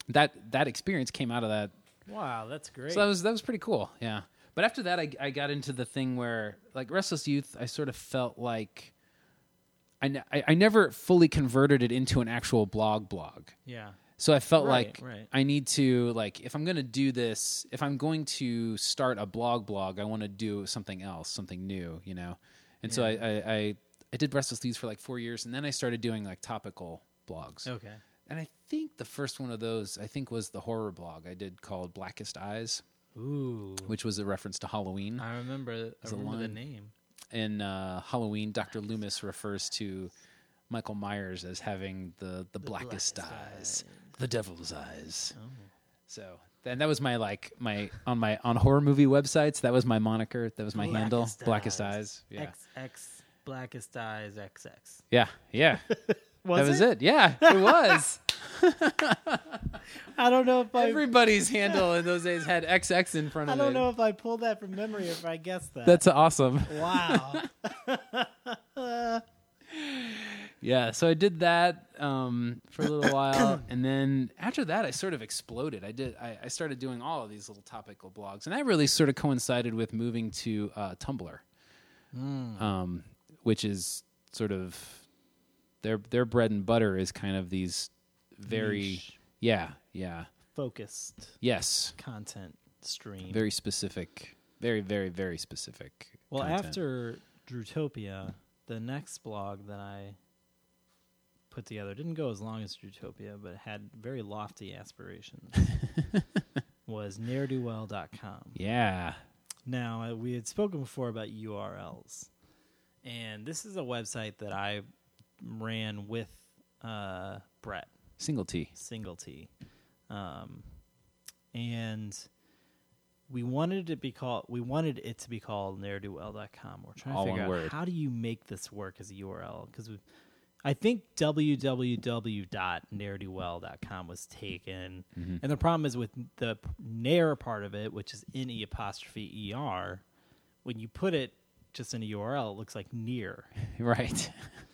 that that experience came out of that. Wow, that's great. So that was that was pretty cool. Yeah. But after that, I, I got into the thing where, like, Restless Youth, I sort of felt like I, ne- I, I never fully converted it into an actual blog blog. yeah. So I felt Right, like right. I need to, like, if I'm going to do this, if I'm going to start a blog blog, I want to do something else, something new, you know? And so I, Yeah. I, I, I did Restless Youth for like four years, and then I started doing, like, topical blogs. Okay. And I think the first one of those, I think, was the horror blog I did called Blackest Eyes, Ooh. which was a reference to Halloween. I remember, I There's a remember the line. name. In uh, Halloween, Doctor Loomis refers to Michael Myers as having the, the, blackest, blackest eyes, eyes. the devil's eyes. Oh. So, and that was my like my on my on horror movie websites. That was my moniker. That was my handle. Blackest Blackest Eyes. Eyes. Yeah, X X Blackest Eyes X X. yeah, yeah. Was that was it? Yeah, it was. I don't know if I. Everybody's handle in those days had X X in front I of it. don't know if I pulled that from memory or if I guessed that. That's awesome. wow. Yeah, so I did that um, for a little while, and then after that, I sort of exploded. I did. I, I started doing all of these little topical blogs, and that really sort of coincided with moving to uh, Tumblr, um, which is sort of their their bread and butter is kind of these very Niche. yeah yeah Focused yes content stream. very specific, very very very specific. well, content. after Drutopia, the next blog that I put together didn't go as long as Drutopia, but had very lofty aspirations. was ne'er do well dot com. yeah Now, uh, we had spoken before about U R Ls, and this is a website that I ran with uh, Brett single T Single T, um, and we wanted it to be called. We wanted it to be called ne'er do well dot com. We're trying All to one figure out word. how do you make this work as a U R L, because I think w w w dot ne'er do well dot com was taken, Mm-hmm. and the problem is with the ne'er part of it, which is N E apostrophe E R. When you put it just in a U R L, it looks like near. right.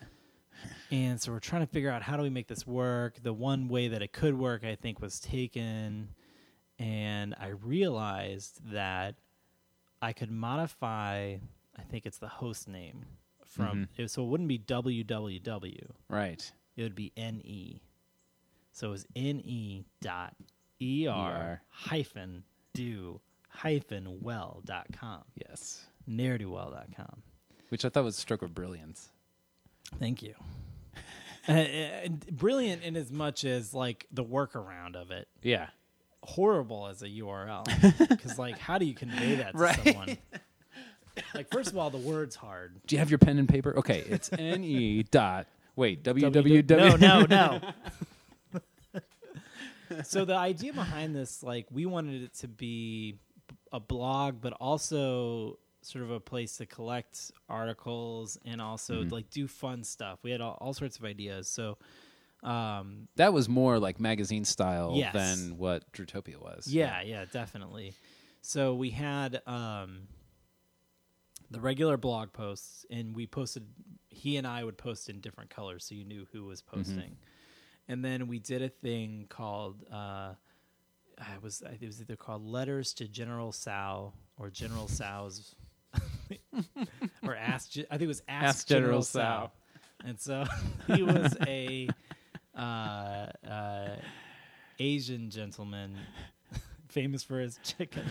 And so we're trying to figure out how do we make this work. The one way that it could work, I think, was taken. And I realized that I could modify, I think it's the host name. from it, So it wouldn't be www. Right. It would be ne. So it was ne dot er hyphen do hyphen well dot com. Yes. ne'er do well dot com. Which I thought was a stroke of brilliance. Thank you. uh, and brilliant in as much as like the workaround of it. Yeah. Horrible as a U R L, because like, how do you convey that to Right. someone? Like, first of all, the word's hard. Do you have your pen and paper? Okay, it's ne dot wait www. No, no, no. So the idea behind this, like, we wanted it to be a blog, but also sort of a place to collect articles and also like do fun stuff. We had all, all sorts of ideas. So um, That was more like magazine style Yes. than what Drutopia was. yeah, yeah, definitely. So we had um, the regular blog posts, and we posted. He and I would post in different colors, so you knew who was posting. And then we did a thing called. Uh, I was it was either called Letters to General Sal or General Sal's, or Ask. Ge- I think it was Ask, Ask General, General Sal. Sal. And so he was a uh, uh, Asian gentleman, famous for his chicken.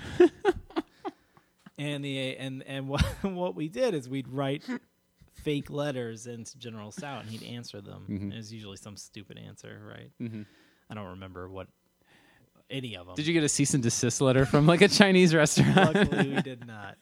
and the and and what what we did is we'd write fake letters into General Sal, and he'd answer them. Mhm. It was usually some stupid answer, right? Mhm. I don't remember what any of them. Did you get a cease and desist letter from like a Chinese restaurant? Luckily, we did not.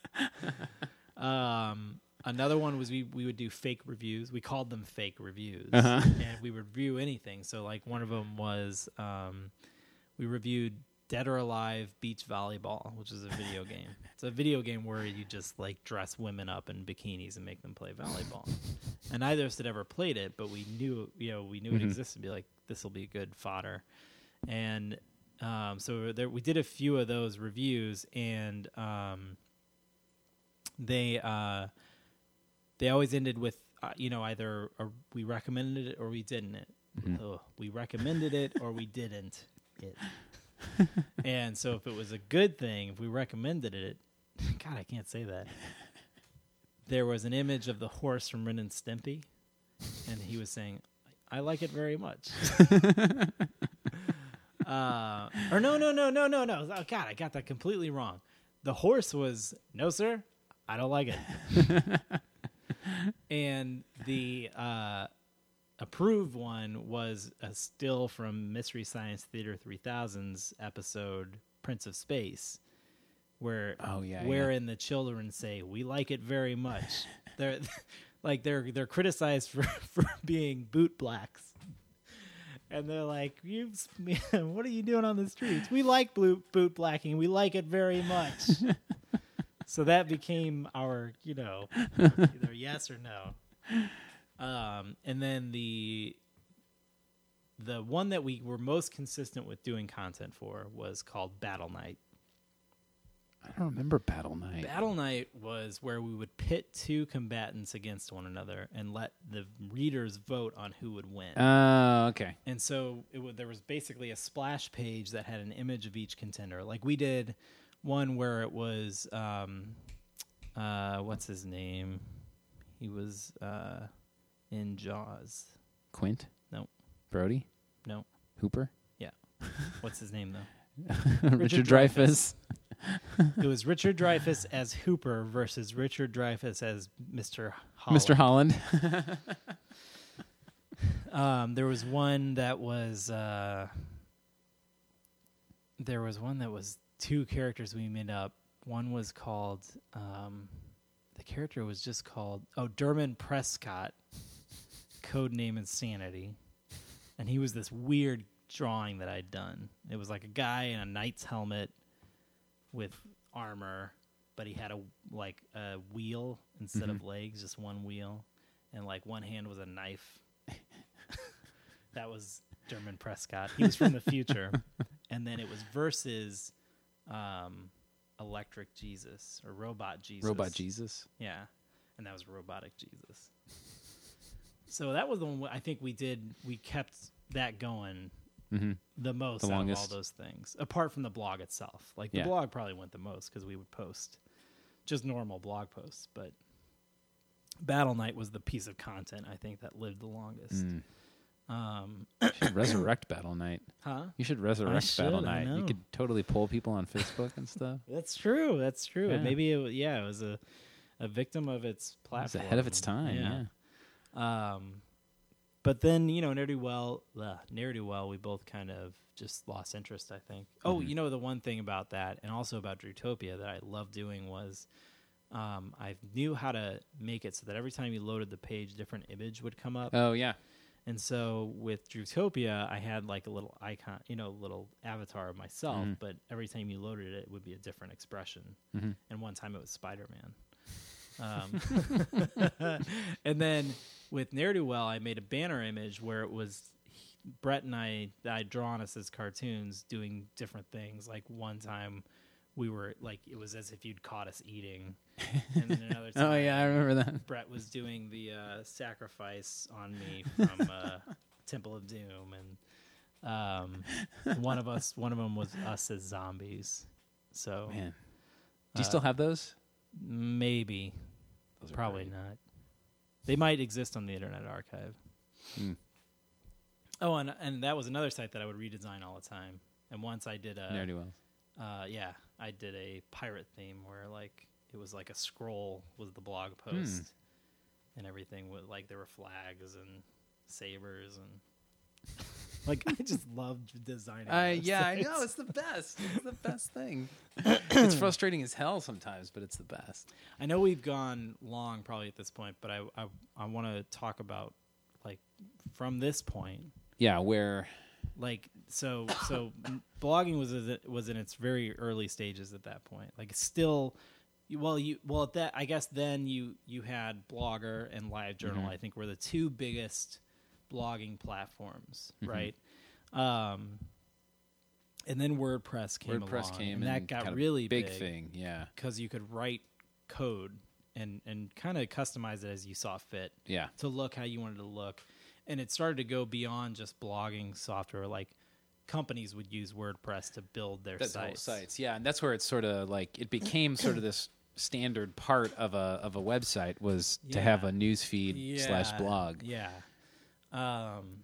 Um, another one was we we would do fake reviews. We called them fake reviews, Uh-huh. and we would review anything. So, like, one of them was um, we reviewed Dead or Alive Beach Volleyball, which is a video game. It's a video game where you just like dress women up in bikinis and make them play volleyball. And neither of us had ever played it, but we knew, you know, we knew Mhm. it existed. Be like, this will be good fodder. And um, so there, we did a few of those reviews, and um, they uh, they always ended with uh, you know, either a, we recommended it or we didn't. It Mhm. Ugh, we recommended it or we didn't. it. And so if it was a good thing, if we recommended it, God, I can't say that. There was an image of the horse from Ren and Stimpy, and he was saying, I like it very much. uh, or no, no, no, no, no, no. Oh, God, I got that completely wrong. The horse was, no, sir, I don't like it. And the uh, approved one was a still from Mystery Science Theater three thousand's episode Prince of Space, where Oh, yeah, wherein the children say, we like it very much. They're like they're they're criticized for, for being boot blacks. And they're like, you, what are you doing on the streets? We like boot, boot blacking. We like it very much. So that became our, you know, either yes or no. Um, and then the the one that we were most consistent with doing content for was called Battle Night. I don't remember Battle Night. Battle Night was where we would pit two combatants against one another and let the readers vote on who would win. Oh, okay. And so it would, there was basically a splash page that had an image of each contender. Like we did one where it was, um, uh, what's his name? He was uh, in Jaws. Quint? No. Brody? No. Hooper? Yeah. What's his name, though? Richard Dreyfuss. It was Richard Dreyfuss as Hooper versus Richard Dreyfuss as Mister Holland. Mister Holland. Um, there was one that was uh, there was one that was two characters we made up. One was called um, the character was just called oh Dermot Prescott, codename Insanity, and he was this weird drawing that I'd done. It was like a guy in a knight's helmet with armor, but he had a like a wheel instead Mm-hmm. of legs, just one wheel, and like one hand was a knife. That was Dermot Prescott. He was from the future. And then it was versus um, Electric Jesus or Robot Jesus. Robot Jesus. Yeah. And that was Robotic Jesus. So that was the one I think we did. We kept that going Mm-hmm. the most The out longest. of all those things, apart from the blog itself. Like the Yeah. blog probably went the most because we would post just normal blog posts. But Battle Night was the piece of content I think that lived the longest. Mm. Um, You should resurrect Battle Night. huh? You should resurrect should, Battle I Night. know. You could totally pull people on Facebook and stuff. That's true. That's true. Yeah. Maybe it, wa- yeah, it was a a victim of its It was platform. ahead of its time. Yeah. Yeah. Um, but then you know, ne'er do well, uh, ne'er do well. We both kind of just lost interest. I think. Oh, Mhm. you know, the one thing about that, and also about Drewtopia that I loved doing was, um, I knew how to make it so that every time you loaded the page, different image would come up. Oh yeah. And so with Drewtopia, I had like a little icon, you know, little avatar of myself, Mhm. but every time you loaded it, it would be a different expression. Mhm. And one time it was Spider-Man. Um, and then with Ne'er-Do-Well, I made a banner image where it was Brett and I, I'd drawn us as cartoons doing different things. Like one time we were like, it was as if you'd caught us eating. And then another time. Oh yeah, I remember that. Brett was doing the uh, sacrifice on me from uh, Temple of Doom, and um, one of us, one of them was us as zombies. So Man, do you Uh, still have those? maybe, Those are probably great. not. They might exist on the Internet Archive. Mm. Oh, and and that was another site that I would redesign all the time. And once I did a, Ne'er do wells. uh, yeah, I did a pirate theme where like it was like a scroll was the blog post, and everything with like there were flags and sabers and like I just loved designing. Uh, those yeah, I things. know. It's the best. It's the best thing. It's frustrating as hell sometimes, but it's the best. I know we've gone long probably at this point, but I I, I want to talk about like from this point. Yeah, where Like so, so m- blogging was was in its very early stages at that point. Like it's still, well, you well at that I guess then you you had Blogger and LiveJournal. Mhm. I think were the two biggest blogging platforms, Mhm. right? Um, and then WordPress came WordPress along, came and that and got had a really big, big thing. Yeah, because you could write code and and kind of customize it as you saw fit yeah, to look how you wanted to look. And it started to go beyond just blogging software. Like companies would use WordPress to build their That's the whole sites. sites, yeah, and that's where it's sort of like it became sort of this standard part of a of a website was to Yeah. have a news feed Yeah, slash blog. Yeah. Um.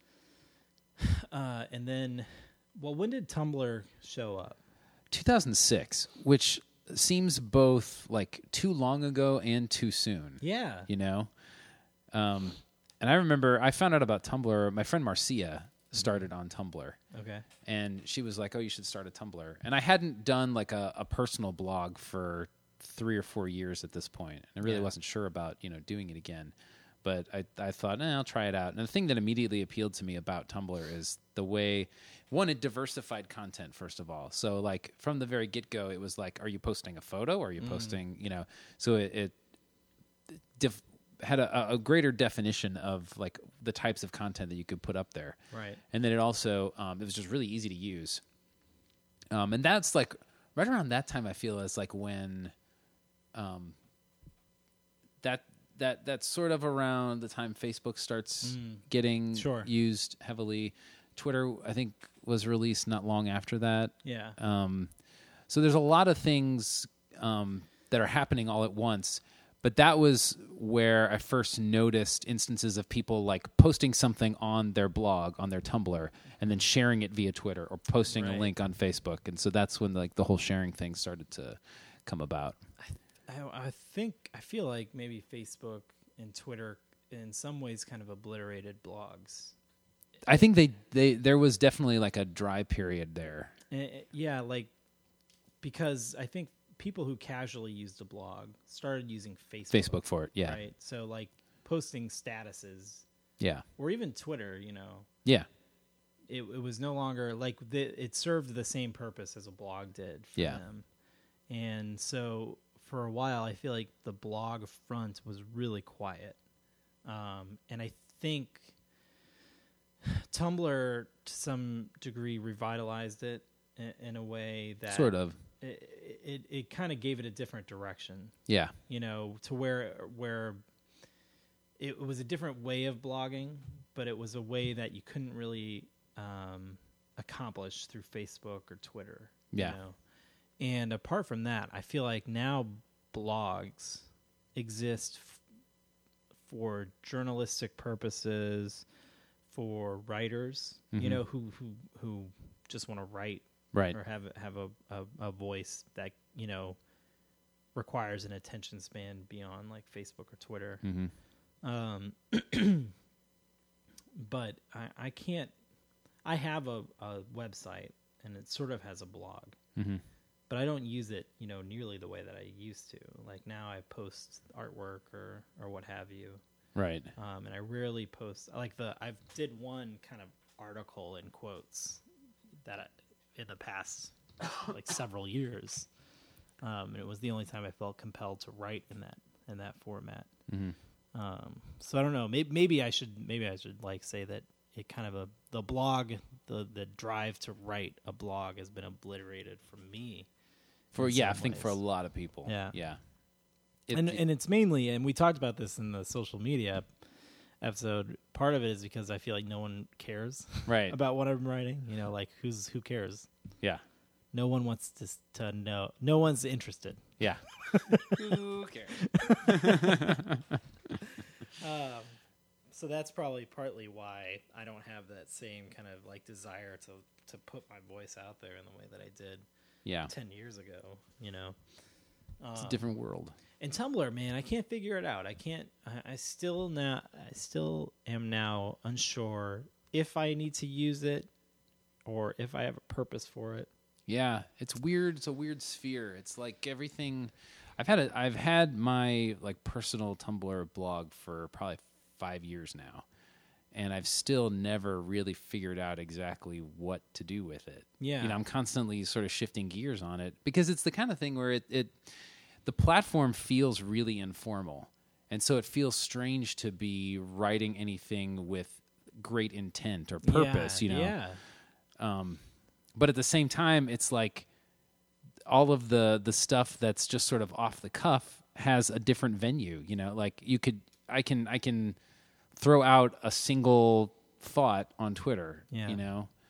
Uh, and then, well, when did Tumblr show up? two thousand six, which seems both like too long ago and too soon. Yeah. You know, um, and I remember I found out about Tumblr. My friend Marcia started on Tumblr. Okay. And she was like, "Oh, you should start a Tumblr." And I hadn't done like a, a personal blog for three or four years at this point. And I really Yeah. wasn't sure about, you know, doing it again. But I, I thought, eh, I'll try it out. And the thing that immediately appealed to me about Tumblr is the way, one, it diversified content, first of all. So, like, from the very get-go, it was like, are you posting a photo? Or are you posting, you know, so it, it def- had a, a greater definition of, like, the types of content that you could put up there. Right. And then it also, um, it was just really easy to use. Um, and that's, like, right around that time, I feel, is, like, when um, that... That that's sort of around the time Facebook starts getting Sure. used heavily. Twitter, I think, was released not long after that. Yeah. Um, so there's a lot of things um, that are happening all at once. But that was where I first noticed instances of people like posting something on their blog, on their Tumblr, and then sharing it via Twitter or posting Right. a link on Facebook. And so that's when like the whole sharing thing started to come about. I, I think I feel like maybe Facebook and Twitter in some ways kind of obliterated blogs. I think they, they there was definitely like a dry period there. Eh, eh, yeah, like because I think people who casually used a blog started using Facebook. Facebook for it, yeah. Right. So like posting statuses Yeah. or even Twitter, you know, Yeah. it, it was no longer like the, it served the same purpose as a blog did for Yeah. them. And so for a while, I feel like the blog front was really quiet. Um, and I think Tumblr, to some degree, revitalized it in, in a way that Sort of. it, it, it kind of gave it a different direction, Yeah. you know, to where where it was a different way of blogging, but it was a way that you couldn't really um, accomplish through Facebook or Twitter. Yeah. You know? And apart from that, I feel like now blogs exist f- for journalistic purposes, for writers, you Mhm. know, who who who just want to write Right. or have have a, a a voice that, you know, requires an attention span beyond like Facebook or Twitter. Mm-hmm. Um, but I, I can't. I have a, a website and it sort of has a blog, Mm-hmm. but I don't use it, you know, nearly the way that I used to. Like now, I post artwork or or what have you, Right. um, and I rarely post. Like the I did one kind of article in quotes that I, in the past like several years, um, and it was the only time I felt compelled to write in that in that format. Mm-hmm. Um, so I don't know. Maybe, maybe I should. Maybe I should like say that it kind of a the blog, the the drive to write a blog has been obliterated from me. For in yeah, I some think for a ways. lot of people. Yeah. Yeah. It- and and it's mainly, and we talked about this in the social media episode. Part of it is because I feel like no one cares right. about what I'm writing. You know, like who's who cares? yeah. No one wants to s- to know. No one's interested. Yeah. Who cares? Um, so that's probably partly why I don't have that same kind of like desire to to put my voice out there in the way that I did Yeah. ten years ago. You know, It's a Um, different world. And Tumblr, man, I can't figure it out. I can't. I, I still now. I still am now unsure if I need to use it or if I have a purpose for it. Yeah, it's weird. It's a weird sphere. It's like everything. I've had a, I've had my like personal Tumblr blog for probably five years now, and I've still never really figured out exactly what to do with it. Yeah. you know, I'm constantly sort of shifting gears on it because it's the kind of thing where it, it the platform feels really informal, and so it feels strange to be writing anything with great intent or purpose. Yeah, you know. Yeah. Um, but at the same time, it's like all of the the stuff that's just sort of off the cuff has a different venue. You know, like you could, I can, I can throw out a single thought on Twitter. Yeah. You know,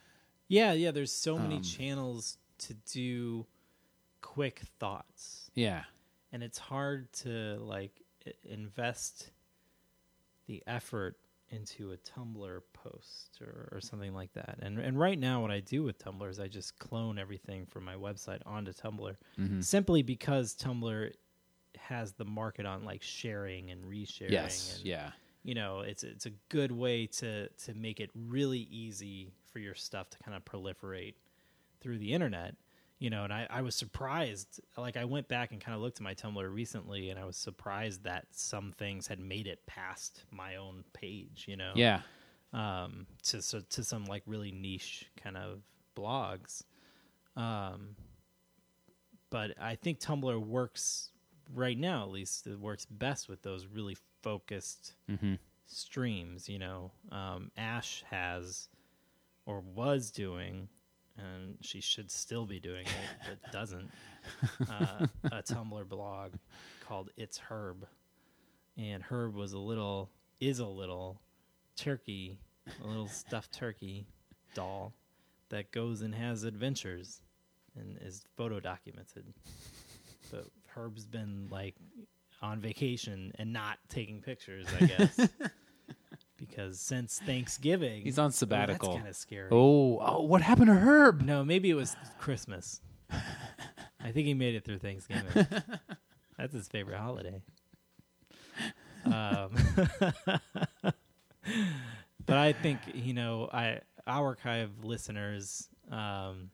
Yeah, yeah. There's so many Um, channels to do quick thoughts, Yeah. and it's hard to like I- invest the effort into a Tumblr post or, or something like that. And and right now, what I do with Tumblr is I just clone everything from my website onto Tumblr, Mm-hmm. simply because Tumblr has the market on like sharing and resharing. Yes. And, Yeah. you know, it's it's a good way to to make it really easy for your stuff to kind of proliferate through the internet. You know, and I, I was surprised. Like, I went back and kind of looked at my Tumblr recently, and I was surprised that some things had made it past my own page. You know, Yeah. um, to so, to some like really niche kind of blogs. Um, but I think Tumblr works right now. At least it works best with those really focused Mm-hmm. streams. You know, um, Ash has or was doing, and she should still be doing it, but doesn't, uh, a Tumblr blog called It's Herb. And Herb was a little, is a little turkey, a little stuffed turkey doll that goes and has adventures and is photo documented. But Herb's been like on vacation and not taking pictures, I guess. Because since Thanksgiving, He's on oh, sabbatical. that's kind of scary. Oh, oh, what happened to Herb? No, maybe it was Christmas. I think he made it through Thanksgiving. That's his favorite holiday. Um, but I think, you know, I our archive listeners, um,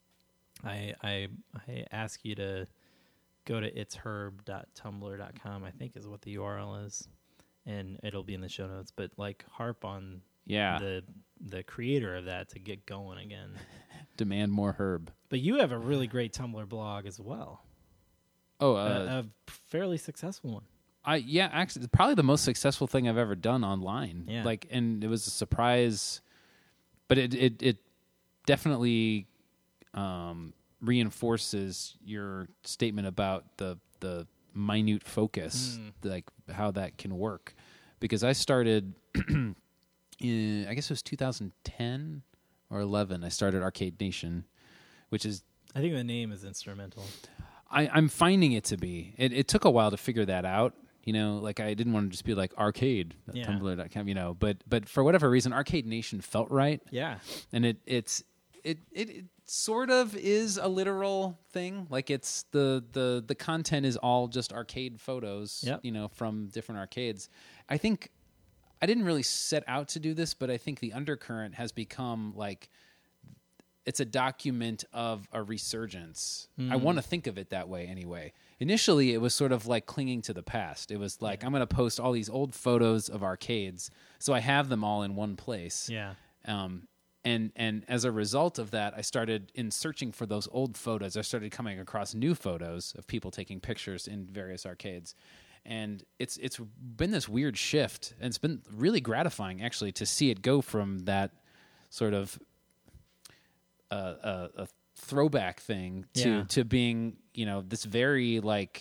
I I I ask you to go to its herb dot tumblr dot com, I think is what the U R L is, and it'll be in the show notes. But like harp on Yeah. the the creator of that to get going again. Demand more Herb. But you have a really great Tumblr blog as well, Oh, a, uh, a fairly successful one. I yeah, actually, it's probably the most successful thing I've ever done online. Yeah. Like, and it was a surprise, but it it, it definitely um, reinforces your statement about the the minute focus, like how that can work. Because I started, in, I guess it was two thousand ten or eleven. I started Arcade Nation, which is I think the name is instrumental. I, I'm finding it to be. It, it took a while to figure that out. You know, like I didn't want to just be like arcade Yeah. tumblr dot com, you know, but but for whatever reason, Arcade Nation felt right, Yeah. and it it's it, it it sort of is a literal thing. Like it's the the the content is all just arcade photos, Yep. you know, from different arcades. I think I didn't really set out to do this, but I think the undercurrent has become like it's a document of a resurgence. I want to think of it that way anyway. Initially, it was sort of like clinging to the past. It was like, I'm going to post all these old photos of arcades, so I have them all in one place. Yeah. Um, and and as a result of that, I started, in searching for those old photos, I started coming across new photos of people taking pictures in various arcades. And it's it's been this weird shift, and it's been really gratifying, actually, to see it go from that sort of a, a, a throwback thing to Yeah. to being, you know, this very like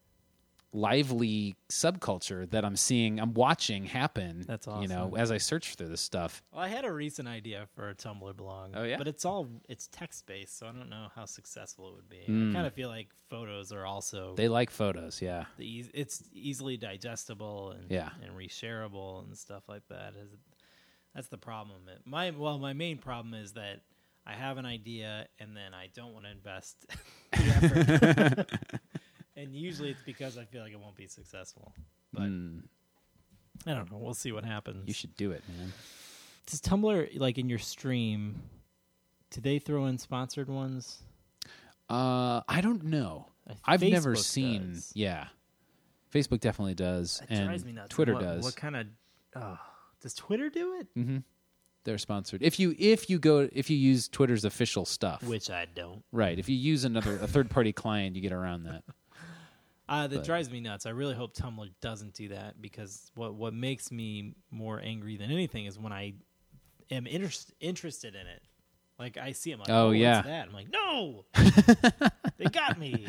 lively subculture that I'm seeing, I'm watching happen. That's You know, awesome. as I search through this stuff. Well, I had a recent idea for a Tumblr blog. Oh, yeah? But it's all it's text based, so I don't know how successful it would be. Mm. I kind of feel like photos are also They like photos, yeah. the eas it's easily digestible and Yeah. and reshareable and stuff like that. Is that's the problem. It, my well, my main problem is that I have an idea and then I don't want to invest the effort. And usually it's because I feel like it won't be successful. But Mm, I don't know. We'll see what happens. you should do it, man. Does Tumblr, like in your stream, do they throw in sponsored ones? Uh, I don't know. Uh, I've never Facebook seen. does. Yeah, Facebook definitely does, That and drives me nuts. Twitter what, does. What kind of? Oh, does Twitter do it? Mm-hmm. They're sponsored. If you if you go if you use Twitter's official stuff, Which I don't. right? If you use another a third party client, you get around that. Uh, that But- drives me nuts. I really hope Tumblr doesn't do that, because what what makes me more angry than anything is when I am interest, interested in it. Like I see them, like, Oh, oh, yeah. what's that? I'm like, no, they got me.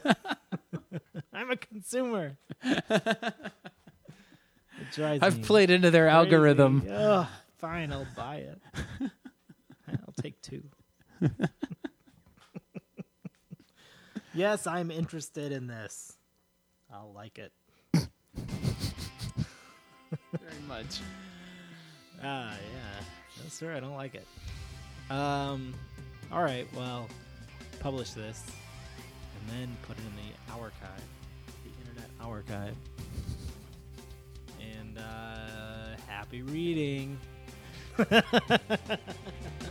I'm a consumer. It drives I've me played into their crazy. algorithm. Ugh, fine, I'll buy it. I'll take two. Yes, I'm interested in this. I'll like it. Very much. Ah, yeah. No, sir, I don't like it. Um, all right, well, publish this and then put it in the archive, the Internet Archive. And uh, happy reading.